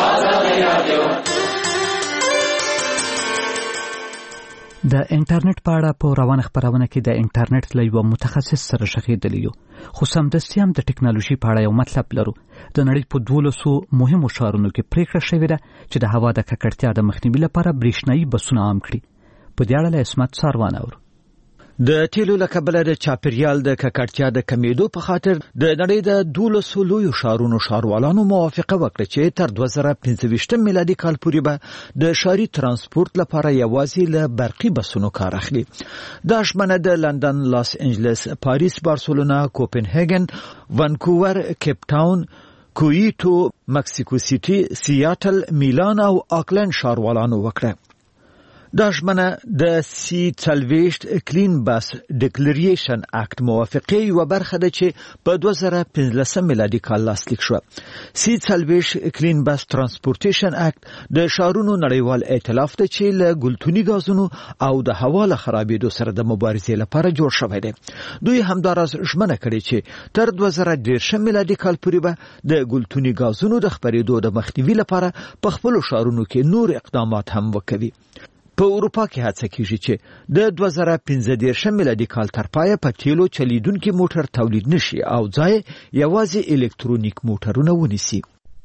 Speaker 1: د انټرنیټ په اړه په روانه خبرونه کې د انټرنیټ له یو متخصص سره شخېدلی یو، خو سمدستي هم د ټکنالوژي په اړه یو مطلب لرو. د نړۍ په دولسو مهمو ښارونو کې پریکړه شوې ده چې د هوا د ککړتیا د مخنیوي لپاره برېښنایي بسونه عام کړي. په دې اړه له اسمت ساروان اورو.
Speaker 11: د تیلو له کبله د چاپیریال د ککړتیا د کمیدو په خاطر د نړۍ د دولسو لویو ښارونو ښاروالانو موافقه وکړه چې تر دوه زره پنځه ویشتم میلادي کال پورې به د ښاري ترانسپورت لپاره یوازې له برقي بسونو کار اخلي. دا ژمنه د لندن، لاس انجلس، پاریس، بارسلونا، کوپنهاګن، وانکوور، کیپ ټاون، کویټو، مکسیکو سیټي، سیاتل، میلان او آکلند ښاروالانو وکړه. دا ژمنه د سی څلوېښت کلین بس ډیکلریشن اکټ موافقه یو برخه ده چې په دوه زره پنځلسم میلادي کال لاسلیک شو. سی څلوېښت کلین بس ترانسپورټیشن اکټ د ښارونو نړیوال ائتلاف ده چې له ګلتوني غازونو او د هوا له خرابېدو سره د مبارزې لپاره جوړ شوی دی. دوی همداراز ژمنه کړې چې تر دوه زره دېرشم میلادي کال پورې به د ګلتوني غازونو د خپرېدو د مخنیوي لپاره په خپلو ښارونو کې نور اقدامات هم وکوي. په اروپا کې هڅه کیږي چې د دوه زره پنځه دېرشم میلادي کال تر پایه په تیلو چلیدونکي موټر تولید نشي او ځای یوازې الکترونیک موټرونه ونیسي.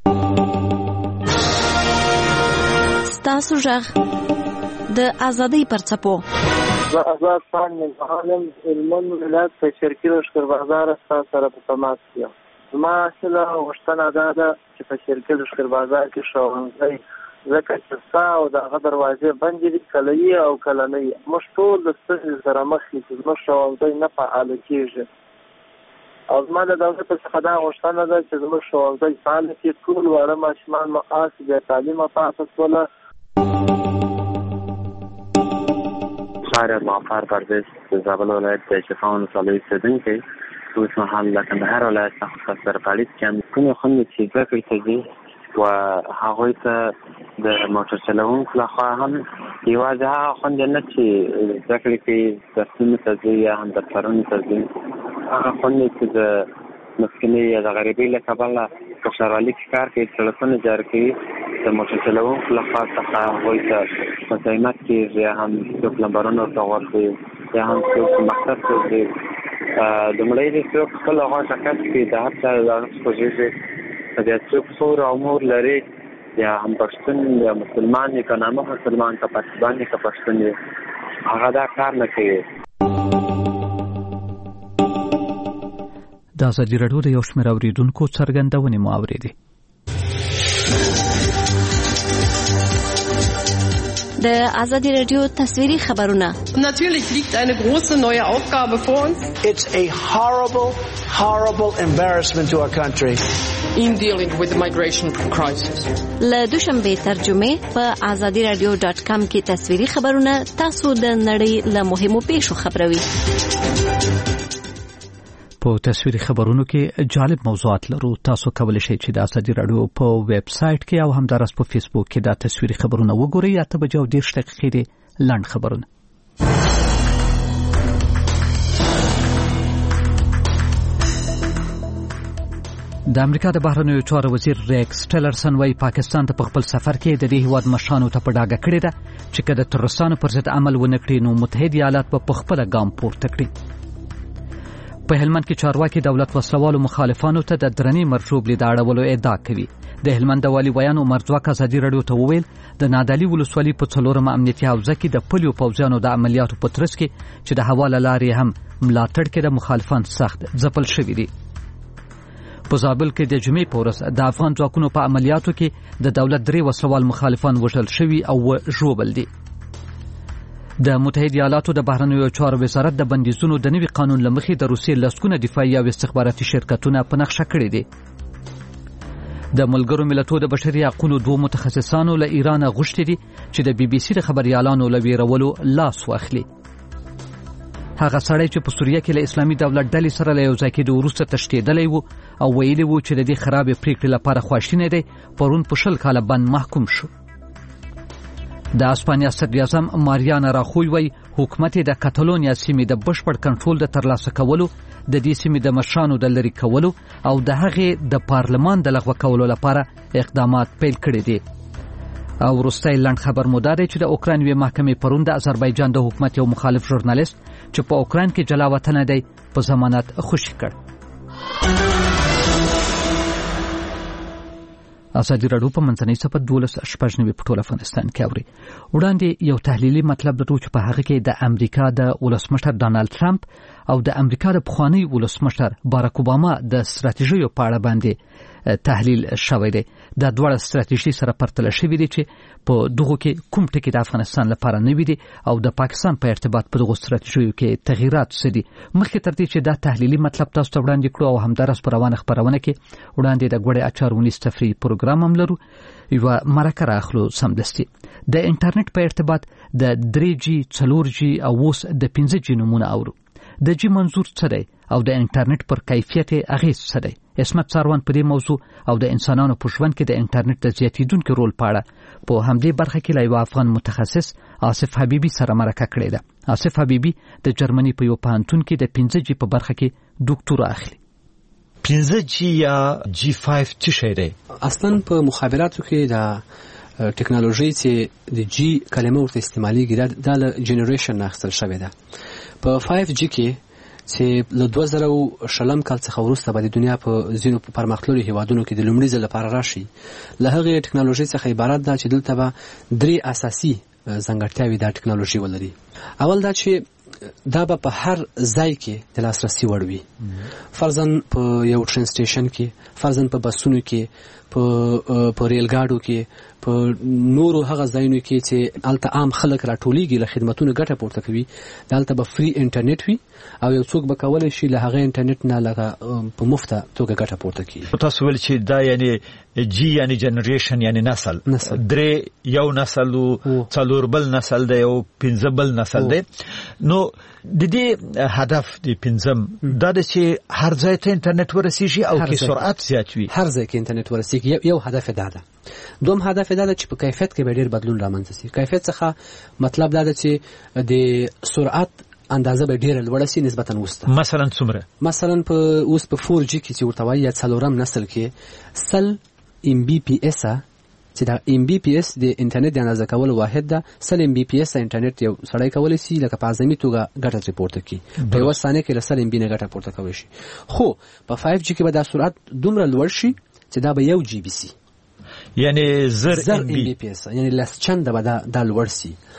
Speaker 12: ستاسو ژغ د ازادۍ پر څپو.
Speaker 13: زه آزاد خان عالم هلمند ولایت په شرقي لښکر بازار سره په تماس یم. زما اصله غوښتنه دا ده چې په شرقي لښکر بازار کې ښوونځی ځکه چې ستا او د هغه دروازې بندې دي، کله یې او کله نه یې. موږ ټول د ستونزې سره مخ یو چې زموږ ښوونځی نه فعاله کېږي او زما د دولت څخه دا غوښتنه ده چې زموږ ښوونځی فعاله کړي. ټول واړه ماشومان مو اس بې تعلیمه پاتې شوله.
Speaker 14: شهر معفر پردیس د زابل ولایت د شفا ولسوالۍ اوسېدونکی اوس مهال د کندهار ولایت څخه سرپالیز کې کومې خوندې چې زده کړې ته ځي و هغوی ته د موټر چلوونکو لخوا هم یوازې هغه خوند نه چې زده کړې کې درسونو ته ځي یا هم دفترونو ته ځي، هغه خوند چې د مسکینۍ یا د غریبۍ له کبله په ښاروالۍ کې کار کوي، سړکونه جاري کوي، د موټر چلوونکو لخوا څخه هغوی ته مزاحمت کېږي یا هم څوک لمبرونه ورته غورځوي یا هم څوک مکتب ته ځي. لومړی دې څوک خپله غوښه کش کړي، د هر چا د هغه خوږېږي. بیا څوک خور او مور لري یا هم پښتون یا مسلمان یې که نامه مسلمان که پاکستان یې که پښتون یې هغه دا کار نه کوي.
Speaker 1: د ازادي راډیو د یو شمېر اورېدونکو څرګندونې مو اورېدې.
Speaker 12: د ازادي راډیو تصویري خبرونه.
Speaker 15: Natürlich liegt eine große neue Aufgabe vor uns.
Speaker 16: It's a horrible, horrible embarrassment to our country.
Speaker 15: In dealing with the migration crisis.
Speaker 12: له دوشنبه ترجمه په ازادي رادیو ډاټ کام کې تصویري خبرونه تاسو د نړۍ له مهمو پیښو خبروي.
Speaker 1: په تصویري خبرونو کې جالب موضوعات لرو. تاسو کولی شئ چې د ازادي راډیو په ویب سټ کې او همدارس په فیسبوک کې دا تصویري خبرونه وګورئ. اته بجې او دېرش دقیقې دي لنډ خبرونه. د امریکا د بهرنیو چارو وزیر ریکس ټیلرسن وايي پاکستان ته په خپل سفر کې د دې هیواد مشرانو ته په ډاګه کړې ده چې که د تروریستانو پر ضد عمل ونه کړي نو متحده ایالات به په خپله ګام پورته کړي. په هلمند کې چارواکي دولت وسلوالو مخالفانو ته د درنې مرجوبلې د اړولو ادعا کوي. د هلمند د والي ویان عمر ځواک ازادي راډیو ته وویل د نادعلي ولسوالۍ په څلورمه امنیتي حوزه کې د پلیو پوځیانو د عملیاتو په ترڅ کې چې د هوا له لارې هم ملاتړ کې د مخالفان سخت ځپل شوي دي. په زابل کې د جمعې په ورځ د افغان ځواکونو په عملیاتو کې د دولت درې وسلوال مخالفان وژل شوي او ژوبل دي. د متحده ایالاتو د بهرنیو چارو وزارت د بندیزونو د نوي قانون له مخې د روسیې لسګونه دفاعي او استخباراتي شرکتونه په نقشه کړي دي. د ملګرو ملتونو د بشري حقوقو دوه متخصصانو له ایران غوښتي دي چې د بي بي سي د خبريالانو له ویرولو لاس واخلي. هغه سړی چې په سوریه کې له اسلامي دولت ډلې سره له یو ځای کېدو وروسته تښتېدلی و او ویلي و چې د دې خرابې پریکړې لپاره خواشینی دی پرون په شل کاله بند محکوم شو. د اسپانیا صدراعظم ماریانا راخوی وایي حکومت د کاتالونیا سیمې د بشپړ کنټرول د ترلاسه کولو، د دې سیمې د مشرانو د لرې کولو او د هغې د پارلمان د لغوه کولو لپاره اقدامات پیل کړي دي. او وروستی لنډ خبر مو دا دی چې د اوکراین یوې محکمې پرون د آذربایجان د حکومت یو مخالف ژورنالیست چې په اوکراین کې جلا وطنه دی په ضمانت خوشي کړ. ازادي راډیو په منځنۍ صفحه دولس شپږ نوي په ټول افغانستان کې اوري. وړاندې یو تحلیلي مطلب درلود چې په هغه کې د امریکا د ولسمشر ډانلډ ټرمپ او د امریکا د پخوانی ولسمشر باراک اوباما د ستراتیژیو په اړه باندې تحلیل شوی دی. دا دواړه ستراتیژي سره پرتله شوي دي چې په دغه کې کوم ټکي د افغانستان لپاره نوي دي او د پاکستان په ارتباط په دغه ستراتیژیو کې تغیرات څه دي. مخکې تر دې چې دا تحلیلي مطلب تاسو ته وړاندې کړو او همدارس په روانه خبرونه کې وړاندې د ګوړې اچار ونیس تفریحي پروګرام هم لرو. یو مرکه راخلو سمدستي د انټرنیټ په ارتباط د درې جی، څلور جی او اوس د پنځه جی نمونه اورو. د جی منظور څه دی او د انټرنیټ پر کیفیت اغیز څه دی؟ اسمت ساروان په دې موضوع او د انسانانو په ژوند کې د انټرنیټ د زیاتیدونکو رول په اړه په همدې برخه کې له یو افغان متخصص آصف حبیبي سره مرکه کړې ده. آصف حبیبي د جرمني په یو پوهنتون کې د پنځه جی په برخه کې ډاکټورا اخلي.
Speaker 11: پنځه جی یا جی پنځه څه شی دی؟
Speaker 6: اصلا په مخابراتو کې د ټکنالوژي چې د جی کلمه ورته استعماليږي دا د جنریشن نه اخیستل شوې ده. په پنځه جی کې چې له دوه زره شلم کال څخه وروسته به د دنیا په ځینو پرمختللو هیوادونو کې د لومړي ځل لپاره راشي. له هغې ټکنالوژي څخه عبارت ده چې دلته به درې اساسي ځانګړتیاوې دا ټکنالوژي ولري. اول دا چې دا به په هر ځای کې د لاسرسي وړ وي. فرضاً په یو ټرین سټیشن کې، فرضاً په بسونو کې، په په ریل ګاډو کې، په نورو هغه ځایونو کې چې الته عام خلک راټولېږي له خدماتونو ګټه پورته کوي، دلته به فری انټرنیټ وي او یو څوک به کولی شي له هغه انټرنیټ نه لکه په مفته توګه ګټه پورته کوي.
Speaker 11: تاسو ویل چې دا یعنی جی یعنی جنریشن یعنی نسل، درې یو نسل او څلور بل نسل دی او پنځه بل نسل دی. نو د دې هدف دی پنځم دا د چې هر ځای ته انټرنیټ ورسیږي او کې سرعت زیات وي.
Speaker 6: هر ځای کې انټرنیټ ورسیږي یو هدف دا ده. دوم هدف دا ده چې په کیفیت کې به ډېر بدلون رامنځته شي. کیفیت څخه مطلب دا ده چې د سرعت اندازه به ډېر لوړه شي نسبتاً وسته.
Speaker 11: مثلا څومره؟
Speaker 6: مثلا په اوس په فور جی کې چې ورته وایي یا څلورم نسل کې سل ام بي پی اس چې دا ام بي پی اس د انټرنیټ د اندازه کولو واحد ده. سل ام بي پی اس انټرنیټ یو سړی کولی شي لکه په اعظمي توګه ګټه ترې پورته کړي. په یوه ثانیه کې له سل ام بي نه ګټه پورته کولی شي. خو په فایو جی کې به دا سرعت دومره لوړ شي چې دا به یو جی بي سي،
Speaker 11: یعنی زر
Speaker 6: ام بي پی اس، یعنی لس چنده به دا لوړ شي.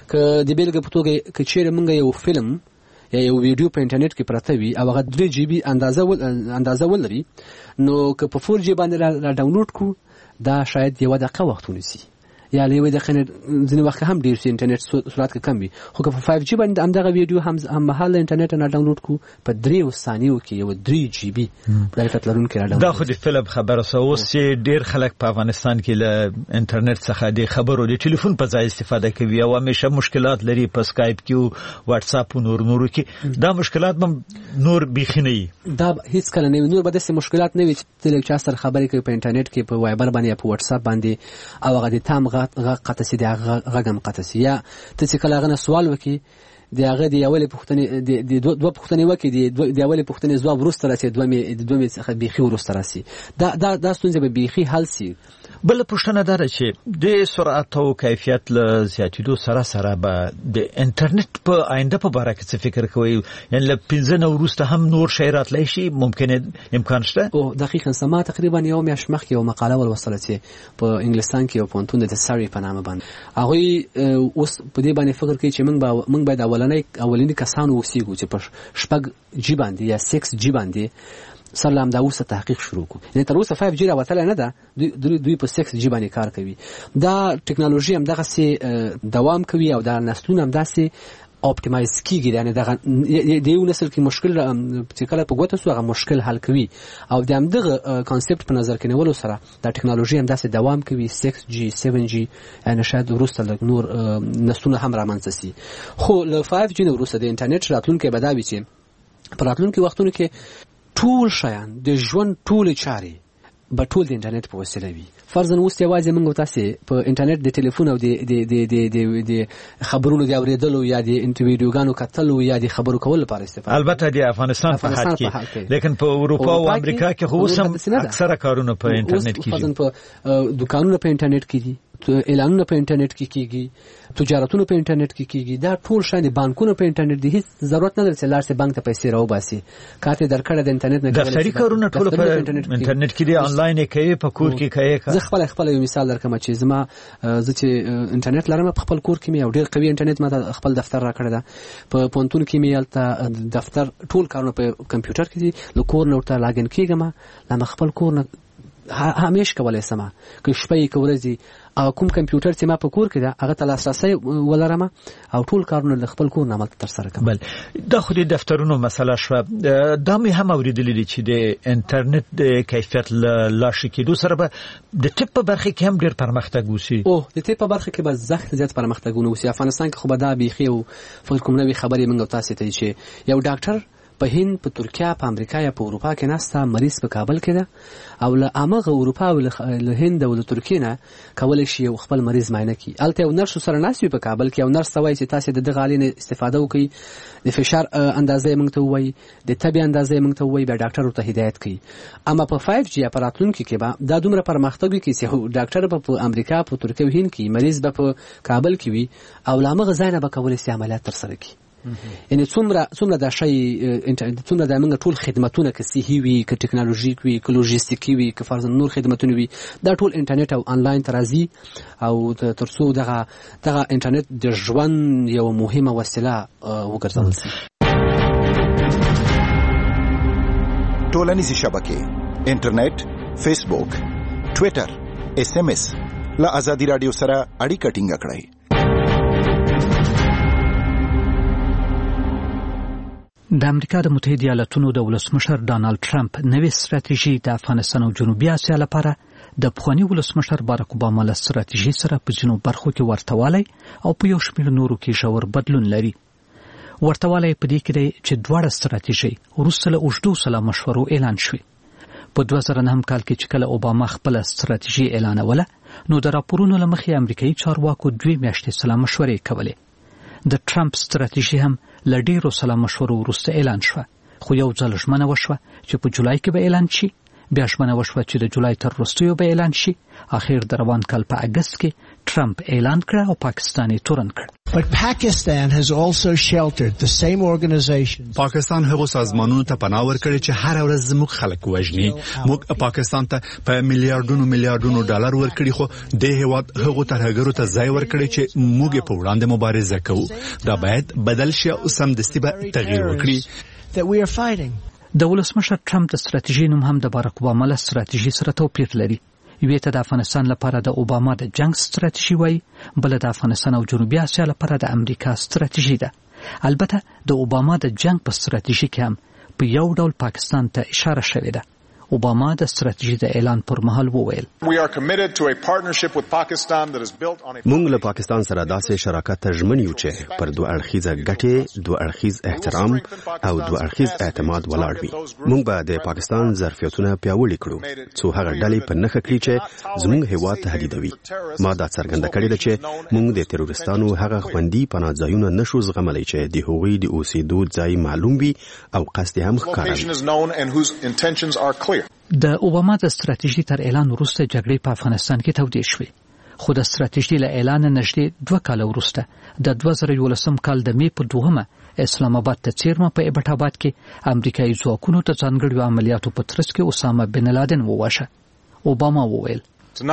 Speaker 6: که د بیلګې په توګه که چیرې موږ یو فلم یا یو ویډیو په انټرنیټ کې پراته وي او هغه درې جی بي اندازه ول اندازه ولري نو که په فور جی باندې را ډاونلوډ کو دا شاید یو دقیقه وخت ونیسي یا لوي د خنه ځینې وخت هم ډیر سي انټرنیټ سرعت کم وي خو که په فایو جی باندې همدغه ویډیو هم هم مهال انټرنیټ نه ډاونلوډ کو په درې ثانیو کې یو درې جی بي ډایرکټ لرونکي را ډاونلوډ
Speaker 11: دا خو د فلم خبره اوس چې ډیر خلک په افغانستان کې له انټرنیټ څخه د خبرو د ټلیفون په ځای استفاده کوي او همیشه مشکلات لري په سکایپ کې او واتس اپ او نور نور کې دا مشکلات هم نور بيخني
Speaker 6: دا هیڅ کله نه نور به د مشکلات نه وي چې چا سره خبرې کوي په انټرنیټ کې په وایبر باندې یا په واتس اپ باندې او هغه د تام قطه سي د غږم قطه سي یا ته چې کله غنه سوال وکي د هغه د اولې پوښتنې د دوه پوښتنې وکي د اولې پوښتنې ځواب ورسته راځي دوه می د دوه می څخه بيخي ورسته راځي دا دا د ستونزې به بيخي حل سي
Speaker 11: بل پوښتنه ده چې د سرعت او کیفیت له زیاتېدو سره سره به د انټرنیټ په آینده په اړه څه فکر کوي یعنی له پنځه نو ورسته هم نور شی راتلی شي ممکنه امکان شته
Speaker 6: او دقیقاً سما تقریبا یو میاشت مخکې یو مقاله ولوستله چې په انګلستان کې یو پونتون د ساری په نامه باندې هغه اوس په دې باندې فکر کوي چې موږ به موږ باید اولنۍ اولنۍ کسانو وسیګو چې په شپږ جی باندې یا سکس جی باندې سلام دا اوسه تحقیق شروع کو یعنی تر اوسه فایو جی راوتل نه ده دوی دوی په سکس جی باندې کار کوي دا ټکنالوژي هم دغه سي دوام کوي او دا نسلونه هم داسې اپټیمایز کیږي یعنی دغه د یو نسل کې مشکل چې کله په ګوته سو هغه مشکل حل کوي او د همدغه کانسپټ په نظر کې نیولو سره دا ټکنالوژي هم داسې دوام کوي سکس جی سیون جی یعنی شاید وروسته نور نسلونه هم رامنځته سي خو له فایو جی نه وروسته د انټرنیټ راتلونکي به دا وي چې په راتلونکي وختونو کې ټول شیان د ژوند ټول چاري به ټول د انټرنیټ په وسیله وي فرضاً اوس یوازې موږ تاسو په انټرنیټ د ټلیفون او د د د د د خبرونو د اوریدلو یا د انټرویوګانو کتلو یا د خبرو کولو لپاره استفاده
Speaker 11: البته د افغانستان په حد کې لیکن په اروپا او امریکا کې خو هم اکثره کارونه په انټرنیټ کې
Speaker 6: فرضاً په دکانونو په انټرنیټ کې دي اعلانونه په انټرنیټ کې کیږي تجارتونه په انټرنیټ کې کیږي دا ټول شاید بانکونه په انټرنیټ دي هیڅ ضرورت نه لري چې لار سه بانک ته پیسې راو باسي کاته درکړه د انټرنیټ نه
Speaker 11: دفتري کارونه ټول په انټرنیټ کې دي انلاین کوي په کور کې کوي
Speaker 6: زه خپل خپل یو مثال درکم چې زما زه چې انټرنیټ لرم په خپل کور کې مې یو ډېر قوي انټرنیټ ما خپل دفتر را کړی دا په پونتون کې مې یالته دفتر ټول کارونه په کمپیوټر کې دي لو کور نو ته لاګین کېږم لمه خپل کور نه همیش کولای سم که شپې کورځي او کوم کمپیوټر چې ما په کور کې دا هغه ته لاسرسي ولرم او ټول کارونه د خپل کور نه عمل تر سره کوم
Speaker 11: بل د خو د دفترونو مسله شو دا مې هم اوریدلې چې د انټرنیټ د کیفیت لا شي کېدو سره به د ټیپ په برخه کې هم ډېر پرمختګ وسی
Speaker 6: او د ټیپ په برخه کې به زخت زیات پرمختګونه وسی افغانستان کې خو به دا بيخي او فکر کوم نوې خبرې موږ تاسو ته چې یو ډاکټر په هند په ترکیه په امریکا یا په اروپا کې ناسته مریض په کابل کې ده او له امغه اروپا او له هند او له ترکیه نه کولای شي خپل مریض معاینه کړي الته یو نرس سره ناسوي په کابل کې یو نرس توای چې تاسو د دغه غالینه استفاده وکړي د فشار اندازې موږ ته وایي د طبي اندازې موږ ته وایي به ډاکټر ته هدایت کوي اما په فایو جی اپراتونو کې کې به دا دومره پرمختګ کوي چې ډاکټر په امریکا په ترکیه او هند کې مریض به په کابل کې وي او لامغه ځای نه به کولای شي عملیات تر سره کړي یعنی څومره څومره دا شی څومره د موږ ټول خدماتونه که صحي وي که ټکنالوژیک وي که لوجستیکي وي که فرضاً نور خدماتونه وي دا ټول انټرنیټ او انلاین ترازی او ترڅو دغه دغه انټرنیټ د ژوند یو مهمه وسیله وګرځول شي
Speaker 7: ټولنیزې شبکې انټرنیټ فیسبوک ټوئیټر اس ام اس له آزادي رادیو سره اړیکه ټینګه کړئ
Speaker 1: د امریکا د متحده ایالاتونو د ولسمشر ډانلډ ټرمپ نوې ستراتیژي د افغانستان او جنوبي اسیا لپاره د پخوانی ولسمشر باراک اوباما له ستراتیژي سره په جنوب برخو کې ورتهوالی او په یو شمېر نورو کې ژور بدلون لري. ورتهوالی په دې کې دی چې دواړه ستراتیژي وروسته له اوږدو سلا مشورو اعلان شوې. په دوه زره نهم کال کې چې کله اوباما خپل ستراتیژي اعلانوله نو د راپورونو له مخې امریکایي چارواکو دوه میاشتې سلا مشورې کولې. د ټرمپ ستراتیژي هم له ډیرو سلا مشورو وروسته اعلان شوه، خو یو ځل ژمنه وشوه چې په جولای کې به اعلان شي، بیا ژمنه وشوه چې د جولای تر وروستیو به اعلان شي. اخر د روان کال په اگست کې ټرمپ اعلان کړ او پاکستان یې تورن کړ.
Speaker 16: But Pakistan has also sheltered the same organizations.
Speaker 17: پاکستان هغو سازمانونو ته پناه ورکړي چې هر ورځ زموږ خلک وژني. موږ پاکستان ته په میلیارډونو میلیارډونو ډالر ورکړي، خو د هیواد هغو ترهګرو ته ځای ورکړي چې موږ په وړاندې مبارزه کوو. دا باید بدل شي او سمدستي به تغییر وکړي.
Speaker 16: That we are fighting.
Speaker 1: د ولسمشر ټرمپ د ستراتیژي نوم هم د باراک اوباما له ستراتیژي سره توپیر لري. یوې ته د افغانستان لپاره د اوباما د جنگ ستراتیژي وایي، بل د افغانستان او جنوبي اسیا لپاره د امریکا ستراتیژي ده. البته د اوباما د جنگ په ستراتیژي کې هم په یو ډول پاکستان ته اشاره شوې ده. اوباما د ستراتیژي د اعلان پر مهال وویل،
Speaker 18: موږ له پاکستان سره داسې شراکت ته ژمن یو چې پر دوه اړخیزه ګټې، دوه اړخیز احترام او دوه اړخیز اعتماد ولاړ وي. موږ به د پاکستان ظرفیتونه پیاوړي کړو څو هغه ډلې په نښه کړي چې زموږ هیواد تهدیدوي. ما دا څرګنده کړې ده چې موږ د تروریستانو هغه خوندي پناه ځایونه نشو زغملی چې د هغوی د اوسېدو ځای معلوم وي او قصد هم ښکاره وي.
Speaker 1: د اوباما د ستراتیژي تر اعلان وروسته جګړې په افغانستان کې تودې شوې، خو د ستراتیژي له اعلان نږدې دوه کاله وروسته د دوه زره یولسم کال د می په دوهمه اسلام آباد ته څیرمه په ایبټ آباد کې امریکایي ځواکونو ته ځانګړو عملیاتو په ترڅ کې اسامه بن لادن وواژه. اوباما وویل،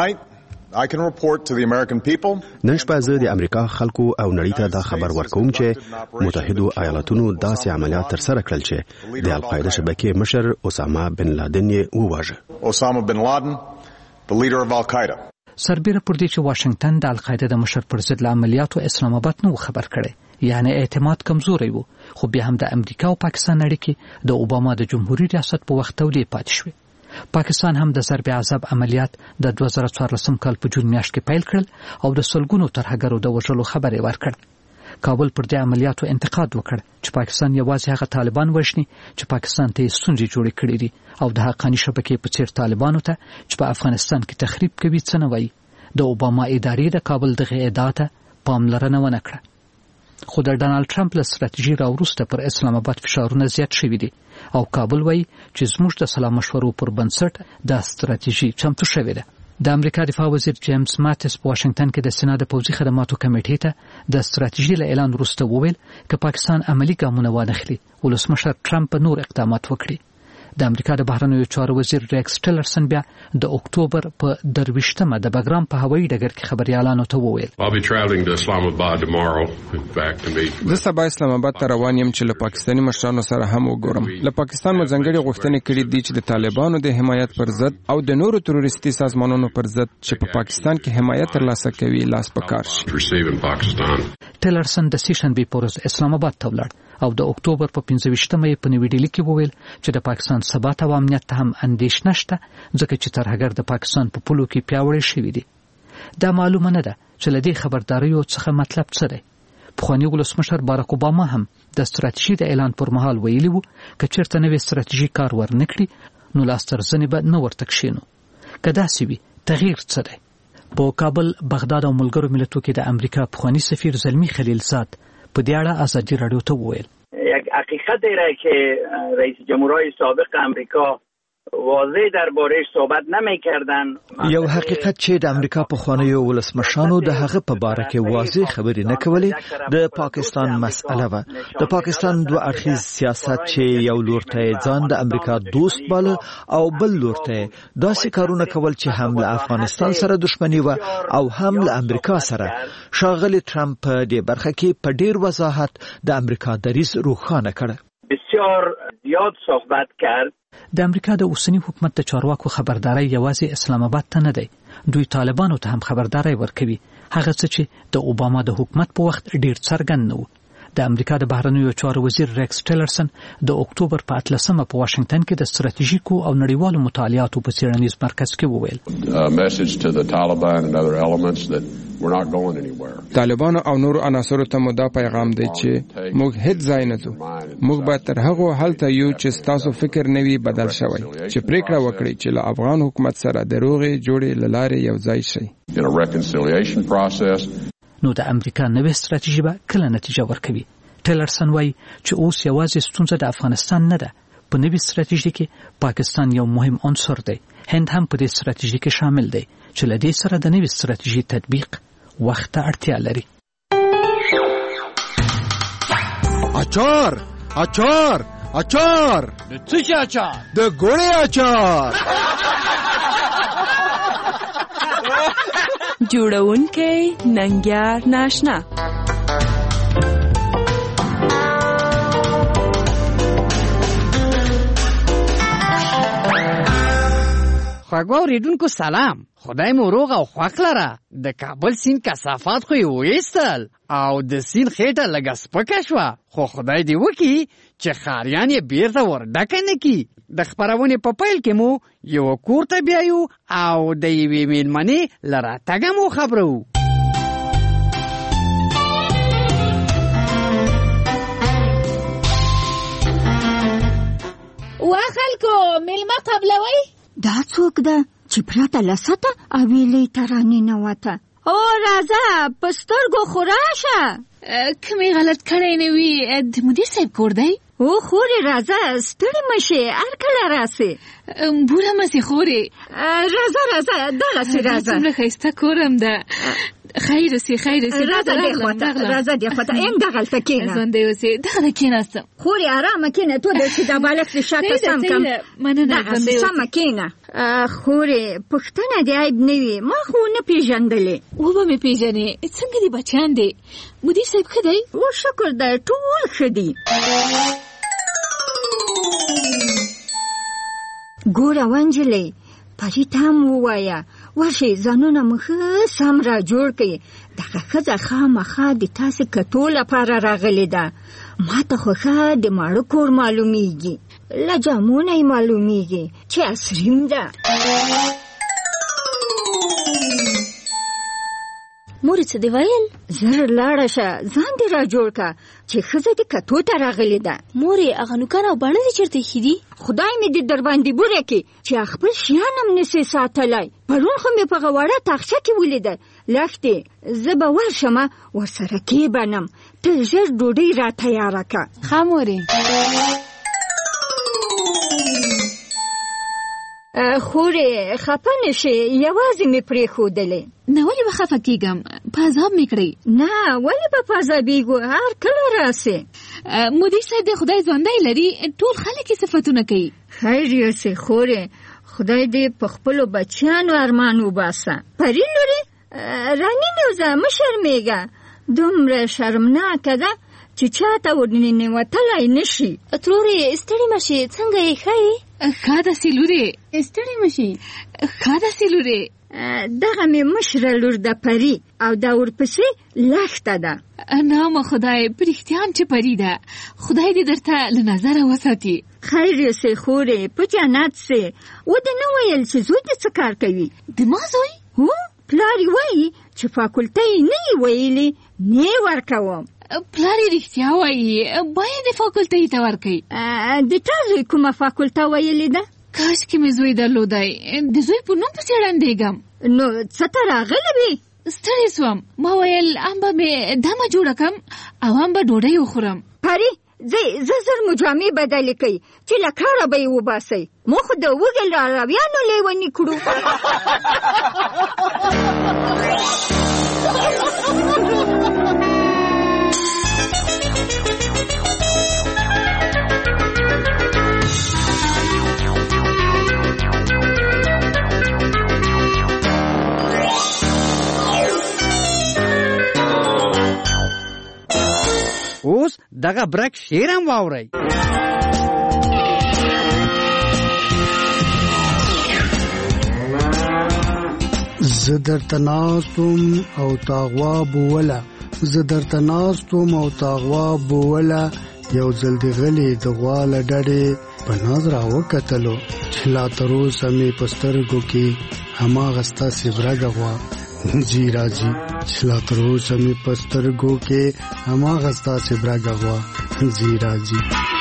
Speaker 18: نن شپه زه د امریکا خلکو او نړۍ ته دا خبر ورکوم چې متحدو ایالاتونو داسې عملیات ترسره کړل چې د القاعده شبکې مشر اسامه بن لادن یې وواژه.
Speaker 7: اسامه بن لادن the leader of al-Qaeda.
Speaker 1: سربیره پر دې چې واشنگټن د القاعده د مشر پر ضد عملیاتو اسلام آباد نو خبر کړي، یعنی اعتماد کمزوري وو، خو بیا هم د امریکا او پاکستان اړیکې د اوباما د جمهوریت ریاست په وخت تولې پاتې شوې. پاکستان هم د ضرب عذاب عملیات د دوه زره څوارلسم کال په جون میاشت کې پیل کړل او د سلګونو ترهګرو د وژلو خبرې ورکړ. کابل پر دې عملیاتو انتقاد وکړ چې پاکستان یوازې هغه طالبان وژني چې پاکستان ته ستونزې جوړې کړې دي او د حقاني شبکې په څیر طالبانو ته چې په افغانستان کې تخریب کوي څه نه وایي. د اوباما ادارې د کابل دغه ادعا ته پاملرنه ونه کړه. خو د ډانلډ ټرمپ له ستراتیژي راوروسته پر اسلام آباد فشارونه زیات شوي دي او کابل وایي چې زموږ د سلا مشورو پر بنسټ دا ستراتیژي چمتو شوې ده. د امریکا دفاع وزیر جیمز ماتس په واشنگټن کې د سنا د پوځي خدماتو کمیټې ته د ستراتیژي له اعلان وروسته وویل چې پاکستان عملی ګامونه وانخلي ولسمشر ټرمپ نور اقدامات وکړي. د امریکا د بهرنیو چارو وزیر ریکس ټیلرسن بیا د اکتوبر په درویشتمه د بګرام په هوایي ډګر کې خبريالانو ته وویل،
Speaker 19: زه سبا اسلام آباد ته روان یم چې له پاکستاني مشرانو سره هم وګورم. له پاکستان مو ځانګړي غوښتنې کړې دي چې د طالبانو د حمایت پر ضد او د نورو تروریستي سازمانونو پر ضد چې په پاکستان کې حمایت ترلاسه کوي لاس پکار شي.
Speaker 1: ټیلرسن د سیشنبې په ورځ اسلام آباد ته ولاړ او د اکتوبر په پنځه ویشتمه په نوې ډیلي کې وویل چې د پاکستان ثبات او امنیت ته هم اندېښنه شته ځکه چې ترهګر د پاکستان په پولو کې پیاوړي شوي دي. دا معلومه نه ده چې له دې خبرداریو څخه مطلب څه دی. پخوانی ولسمشر باراک اوباما هم د ستراتیژي د اعلان پر مهال ویلي وو که چېرته نوې ستراتیژي کار ورنکړي نو لاس تر زنې به نه ورته کښېنو. که داسې وي تغییر څه دی؟ په کابل، بغداد او ملګرو ملتونو کې د امریکا پخوانی سفیر زلمی خلیلزاد په دې اړه ازادي رادیو ته وویل،
Speaker 4: یک حقیقت دیره که رئیس جمهورهای سابق امریکا واضح درباره‌اش صحبت نمی‌کردن.
Speaker 11: یو حقیقت چې د امریکا په خوانیو ولسمشانو د هغه په باره کې واضح خبرې نه کولې د پاکستان مسأله و. د پاکستان دوه اړخیز سیاست چې یو لور ته ځان د امریکا دوست باله او بل لور ته داسې کارونه کول چې هم له افغانستان سره دښمنی و او هم له امریکا سره. ښاغلی ټرمپ په دې برخه کې په ډیر وضاحت د امریکا دریځ روښانه کړ.
Speaker 4: بسیار زیاد صحبت کرد.
Speaker 1: د امریکا د اوسنی حکومت د چارواکو خبرداري یوازې اسلام آباد ته نه دی، دوی طالبانو ته هم خبرداري ورکوي، هغه څه چې د اوباما د حکومت په وخت ډیر څرګند نه و. د امریکا د بهرنیو چارو وزیر ریکس ټیلرسن د اکتوبر په اتلسمه په واشنگټن کې د ستراتیژیکو او نړیوالو مطالعاتو په څېړنیز مرکز کې وویل،
Speaker 19: طالبانو او نورو عناصرو ته مو دا پیغام دی چې موږ هیڅ ځای نه ځو. موږ به تر هغو هلته یو چې ستاسو فکر نوي بدل شوی چې پریکړه وکړي چې له افغان حکومت سره د روغې جوړې له لارې یو ځای شي.
Speaker 1: نو د امریکا نوې ستراتیژي به کله نتیجه ورکوي؟ ټیلرسن وایي چې اوس یوازې ستونزه د افغانستان نه ده، په نوې ستراتیژي کې پاکستان یو مهم عنصر دی. هند هم په دې ستراتیژي کې شامل دی چې له دې سره د نوې ستراتیژي تطبیق وخت ته اړتیا لري.
Speaker 20: اچار اچار اچار
Speaker 21: د څه شي اچار؟
Speaker 20: د ګوړې اچار.
Speaker 22: جوړونکی ننګیار ناشنا.
Speaker 21: خواږه اوریدونکو سلام. خدای مو روغ او خوښ لره. د کابل سیند کثافات خو یې وایستل او د سیند خېټه لږه سپکه شوه، خو خدای دې وکړي چې ښاریان یې بیرته ورډکه نه کړي. د خپرونې په پیل کې مو یو کور ته بیایو او د یوې مېلمنې له راتګه مو خبرو.
Speaker 23: وا خلکو مېلمه قبلوئ؟
Speaker 24: دا څوک ده چې پرته له سطه اویلې ته راننوته؟ او راځه په سترګو خو راشه.
Speaker 23: کومې غلط کړی نه وي، د مدیر صاحب کور دی؟
Speaker 24: او خورې راځه، ستړې مه شې، هر کله راسې.
Speaker 23: بوره مسې خورې.
Speaker 24: راځه راځه دغسې راځه.
Speaker 23: څومره ښایسته کورم ده. خیر اوسې خیر اوسې.
Speaker 24: راځه دې خواته راځه دې خواته این دغلته کښېنه.
Speaker 23: ژوندی اوسې. دغه کښېناستم.
Speaker 24: خورې ارامه کښېنه، تو د چې دا بالښت دې شاته سم کړم. دغسې سمه کښېنه. خورې پوښتنه دې عیب نه وي، ما خو نه پېژندلې.
Speaker 23: وبه مې پېژنې. څنګه دي بچیان دي؟ مدیر صاحب ښه دی؟
Speaker 24: او شکر دی، ټول ښه دي. ګوره ونجلۍ، پري ته هم ووایه ورشئ ځانونه مو ښه سم را جوړ کړئ. دغه ښځه خامخا د تاسې کتو لپاره راغلې ده. ما ته خو ښه د ماړه کور معلومیږي، له جامو نه یې معلومیږي چې عصریم ده.
Speaker 23: مورې څه دې ویل؟
Speaker 24: زر لاړه شه، ځان دې را جوړ که چې ښځه دې کتو ته راغلې ده.
Speaker 23: مورې هغه نوکان او باڼه دې چېرته ایښي دي؟
Speaker 24: خدای مې دې در باندې بوره کړي چې خپل شیان هم نسې ساتلی. پرون خو مې په غوړه تاخچه کې ولیدل. لښتې زه به ورشمه ورسره کېبنم، ته ژر ډوډۍ را تیاره که.
Speaker 23: ښه مورې.
Speaker 24: خورې خفه نه شې، یوازې مې پرېښودلې.
Speaker 23: نه ولې به خفه کېږم، په عذاب مې کړئ.
Speaker 24: نه ولې به په عذابېږو، هر کله راسې.
Speaker 23: مدیر صاحب د خدای ژوندی لري، ټول خلک یې صفتونه کوي.
Speaker 24: خیر یوسې خورې، خدای دې په خپلو بچیانو ارمان وباسه. پري لورې راننوځه، مه شرمېږه. دومره شرمناکه ده چې چاته ورننوتلی نه شي.
Speaker 23: ترورې ستړې مه شې، څنګه یې ښه یې؟ ښه داسې لورې. ستړې مه شې. ښه داسې لورې.
Speaker 24: دغه مې مشره لور ده پري، او دا ورپسې لښته ده.
Speaker 23: نامه خدای په رښتیا هم چې پري ده. خدای دې درته له نظره وساتي.
Speaker 24: خیر یوسې خورې، په جنت سې. ودې نه ویل چې زوی دې څه کار کوي؟
Speaker 23: د ما زوی؟
Speaker 24: هو پلار یې وایي چې فاکولټه یې نه یې ویلې، نه یې ورکوم.
Speaker 23: پلار یې رښتیا وایي، باید یې فاکولټې ته ورکوي.
Speaker 24: د تا زوی کومه فاکولټه ویلې ده؟
Speaker 23: کاشکې مې زوی درلودی، د زوی په نوم پسې ړندېږم.
Speaker 24: نو څه ته راغلی وې؟
Speaker 23: ستړې سوم، ما ویل هم به مې دمه جوړه کړم او هم به ډوډۍ وخورم.
Speaker 24: پري ځئ، زه زر مو جامې بدلې کړئ چې له کاره به یې وباسئ. مو خو د وږې لارویانو لیوني کړو.
Speaker 21: اوس دغه برک شعر هم واورئ.
Speaker 25: زه درته ناستم او تاغوا بوله، زه درته ناستم او تاغوا بوله، یو ځل د غلې د غوا له ډډې په ناز راوکتلو چې لا تر اوسه مې په سترګو کې هماغه ستاسې برګه غوا جی راځي، چې لا تر اوسه مې په سترګو کې هماغه ستاسې برګه غوا جی راځي.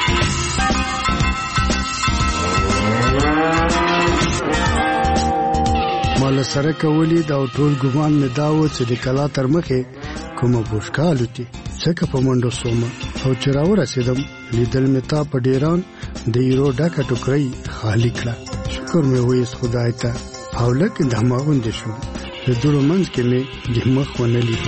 Speaker 25: مال سره کولی دا ټول ګمان مې دا و چې د کلا تر مخې کومه بوشکه الوتي، ځکه په منډو سومه او چې راورسېدم لیدل مې تا په ډیران د یورو ډکه ټوکرۍ خالی کړه. شکر مې وایست خدای ته او لکه د هماغوندې شو. د دوړو منځ کې مې د مخ ونه لید.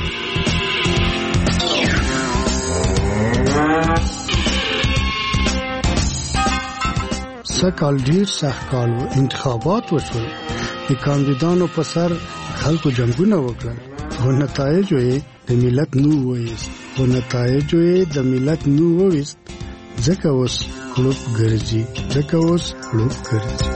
Speaker 25: سکال ډیر سخت کال و. انتخابات وشول. د کاندیدانو په سر خلکو جنګونه وکړل خو نتایجو یې د ملت نو وایست خو نتایجو یې د ملت نو وایست ځکه اوس کلوب ګرځي ځکه اوس کلوب ګرځي.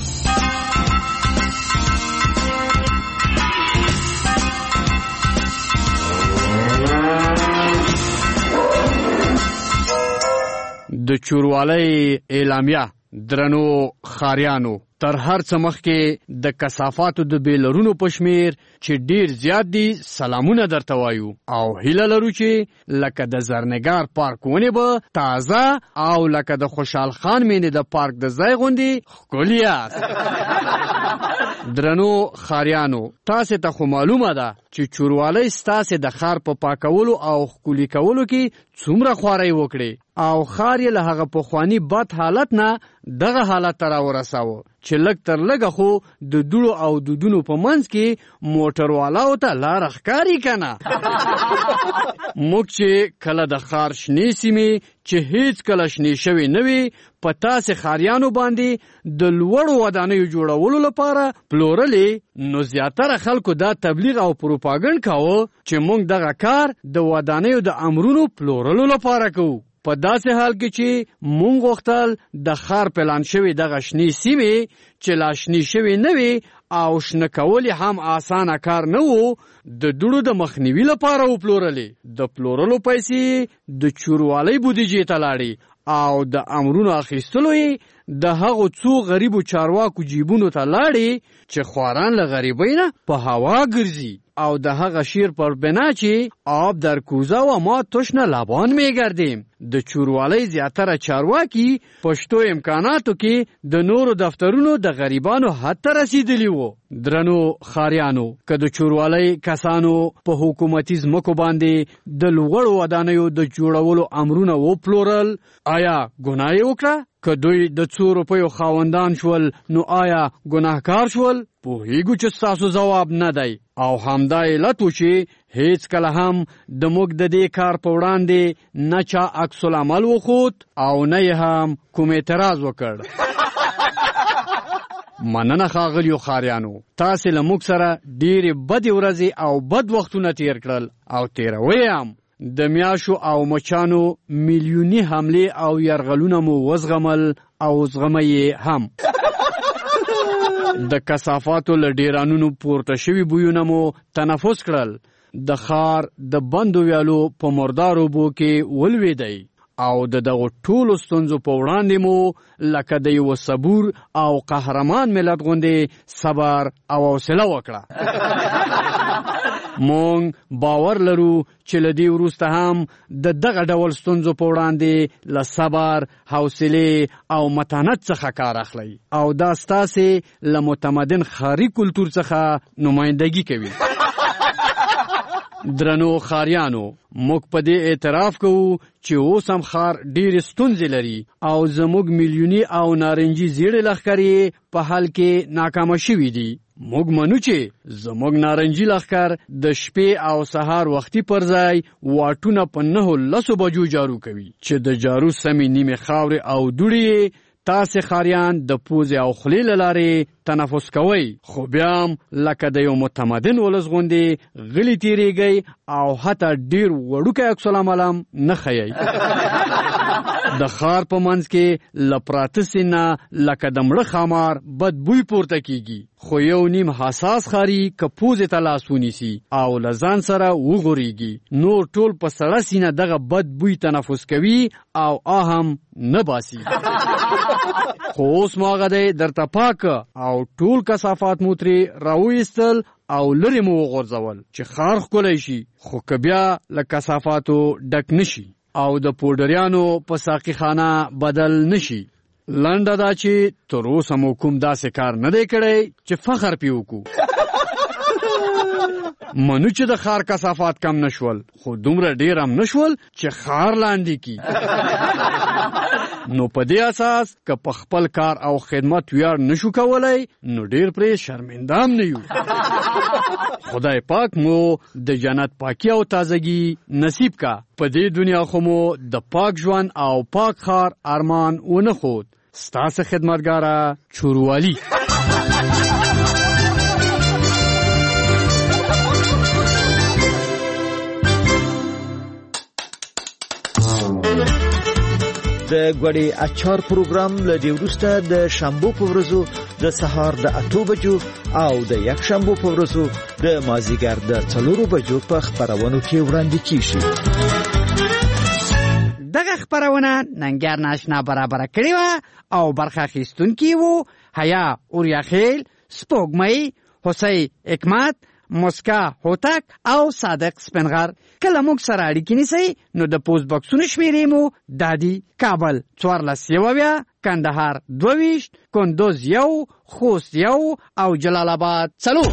Speaker 21: د چوروالی اعلامیه درنو خاریانو تر هر څه مخکې د کثافاتو د بیلرونو په شمیر چې ډیر زیات دي سلامونه درته وایو او هیله لرو چې لکه د زرنګار پارک ونې به تازه او لکه د خوشحال خان مینې د پارک د ځای غوندې ښکلي یاست. درنو خاریانو تاسې ته خو معلومه ده چې چوروالی ستاسې د ښار په پاکولو او ښکلي کولو کې څومره خوارۍ وکړې او ښار یې له هغه پخواني بد حالت نه دغه حالت ته راورساوه چې لږ تر لږه خو د دوړو او دودونو په منځ کې موټروالاو ته لاره ښکاري که نه. موږ چې کله د ښار شنې سیمې چې هیڅ کله شنې شوې نه وي په تاسې ښاریانو باندې د لوړو ودانیو جوړولو لپاره پلورلې نو زیاتره خلکو دا تبلیغ او پروپاګند کاوه چې موږ دغه کار د ودانیو د امرونو پلورلو لپاره کوو. په داسې حال کې چې مونږ غوښتل د ښار پلان شوي دغه شنې سیمې چې لا شنې شوې نه وي او شنه کول هم آسانه کار نه و د دوړو د مخنیوي لپاره وپلورلې. د پلورلو پیسې د چوروالی بودیجې ته لاړې او د امرونو اخیستلو یې د هغو څو غریبو چارواکو جیبونو ته لاړې چې خواران له غریبۍ نه په هوا ګرځي او د هغه شیر پر بنا چې آب در کوزه و ما تشنه لبان میگردیم. د چوروالی زیاتره چارواکي پښتو امکاناتو کې د نورو دفترونو د غریبانو حد ته رسیدلی وو. درنو خاریانو که د چوروالی کسانو په حکومتي ځمکو باندې د لوړو ودانیو د جوړولو امرونه وپلورل آیا ګناه یې وکړه؟ که دوی د څو روپیو خاوندان شول نو آیا ګناهکار شول؟ پوهیږو چې ستاسو ځواب نه دی او همدا علت و چې هیڅ کله هم د موږ د دې کار په وړاندې نه چا عکس العمل وښود او نه یې هم کوم اعتراض وکړ. مننه ښاغلیو خاریانو تاسې له موږ سره ډېرې بدې ورځې او بد وختونه تیر کړل او تیروي هم. د میاشو او مچانو میلیوني حملې او یرغلونه مو وزغمل او زغمه هم. د کثافاتو له ډیرانونو پورته شوي بویونه مو تنفس کړل. د ښار د بندو ویالو په مردارو بو کې ولوېدی او د دغو ټولو ستونزو په وړاندې مو لکه د یوه صبور او قهرمان ملت غوندې صبر او حوصله وکړه. مونږ باور لرو چې له دې وروسته هم د دغه ډول ستونزو په وړاندې له صبر، حوصلې او متانت څخه کار اخلئ او دا ستاسې له متمدن ښاري کلتور څخه نمایندګي کوي. درنو خاریانو موږ په دې اعتراف کوو چې اوس هم ښار ډېرې ستونزې لري او زموږ میلیوني او نارنجي زیړې لښکرې په حل کې ناکامه شوي دي. موږ منو چې زموږ نارنجي لښکر د شپې او سهار وختي پر ځای واټونه په نهو لسو بجو جارو کوي چې د جارو سمې نیمې خاورې او دوړې تاسې خاریان د پوزې او خولې له لارې تنفس کوئ خو بیا هم لکه د یو متمدن ولس غوندې غلي تېرېږئ او حتی ډېر وړوکی عکس العمل هم نه ښیئ. د ښار په منځ کې له پراته سیند نه لکه د مړه ښامار بد بوی پورته کېږي خو یو نیم حساس ښاري که پوزې ته لاس ونیسي او له ځان سره وغورېږي نور ټول په سړه سینه دغه بد بوی تنفس کوي او آهم نه باسي. خو اوس مو هغه دی درته پاکه او ټول کثافات مو ترې راوایستل او لرې مو وغورځول چې ښار ښکلی شي خو که بیا له کثافاتو ډک نشي او د پوډریانو په ساقي خانه بدل نشي. لنډه دا چې تر اوسه مو کوم داسې کار نه دی کړی چې فخر پې وکړو. منو چې د ښار کثافات کم نشول خو دومره ډېر هم نشول چې ښار لاندې کی. نو په دې اساس که په خپل کار او خدمت ویاړ نشو کولای نو ډیر پرې شرمنده هم نه یو. خدای پاک مو د جنت پاکي او تازگی نصیب کا. په دې دنیا خو مو د پاک ژوند او پاک خار ارمان ونه خود. ستاسو خدمتګارا چوروالی.
Speaker 11: د غوړي اچار پروګرام له دې وروسته د شنبه په ورځو د سهار د اته بجو او د یک شنبه په ورځو د مازیګر د څلورو بجو په خبرونو کې وړاندې کیږي.
Speaker 21: دغه خبرونه ننګر ناشنا برابر کړی و او برخه اخیستونکي وو حیا اوریاخیل، سپوږمۍ، حسین حکمت، مسکا هوتک او صادق سپنغر. کله موږ سره اړیکې نیسئ نو د پوسټ باکسونو شمیرې مو دادي: کابل څوارلس یوویا، کندهار دوه ویشت، کندوز یو، خوست یو او جلال آباد څلور.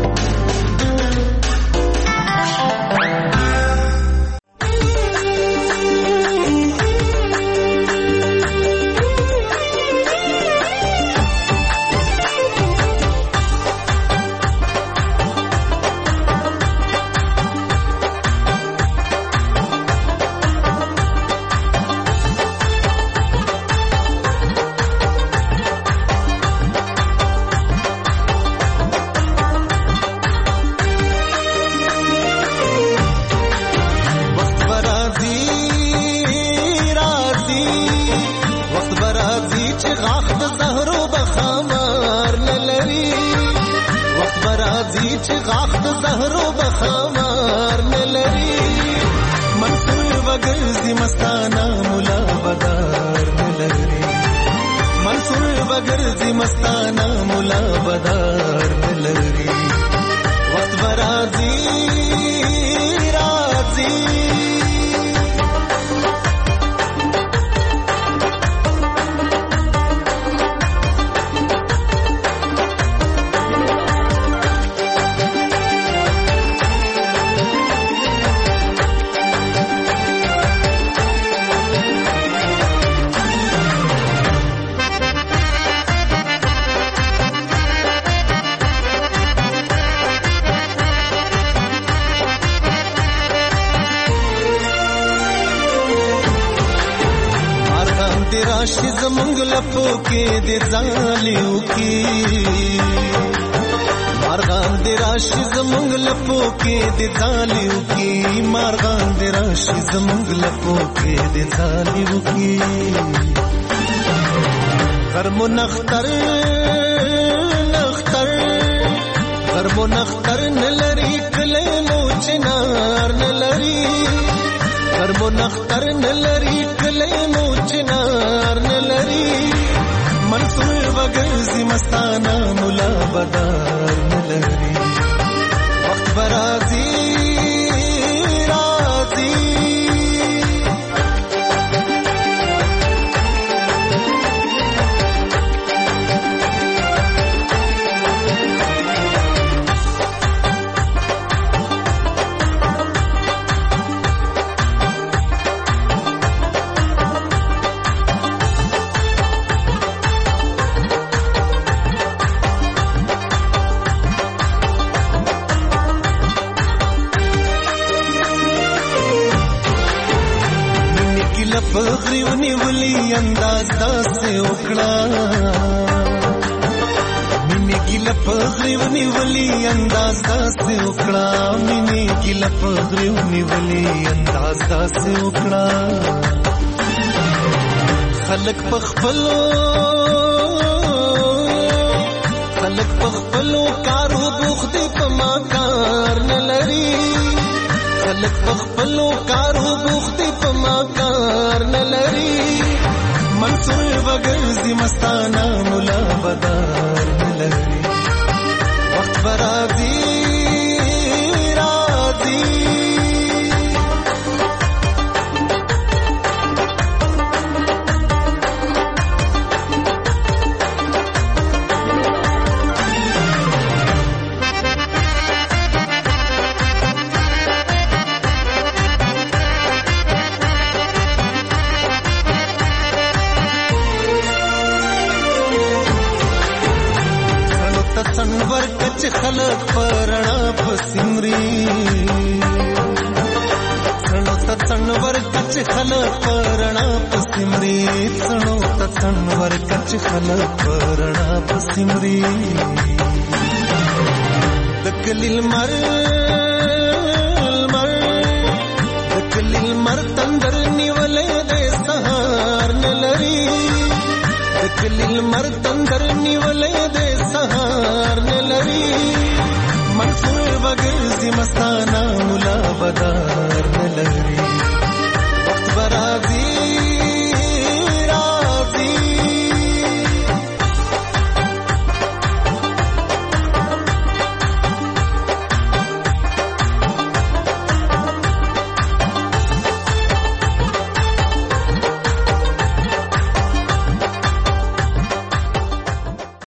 Speaker 2: خلق پخپلو خلق پخپلو کارو بوخت پما کار نلری خلق پخپلو کارو بوخت پما کار نلری منصور وگرزی مستانا ملا بدار نلری وقت برازی رازی چې خلک پرنا پسمري څنو ته څنور کچ خلک پرنا پسمري څنو ته څنور کچ خلک پرنا پسمري دکلیل مر مر دکلیل مر تندر نیولې د سهار نلري دکلیل مر تندر نیولې د سهار نلري منصور بغرزي مستانه مولا بدار نلري وخت برازي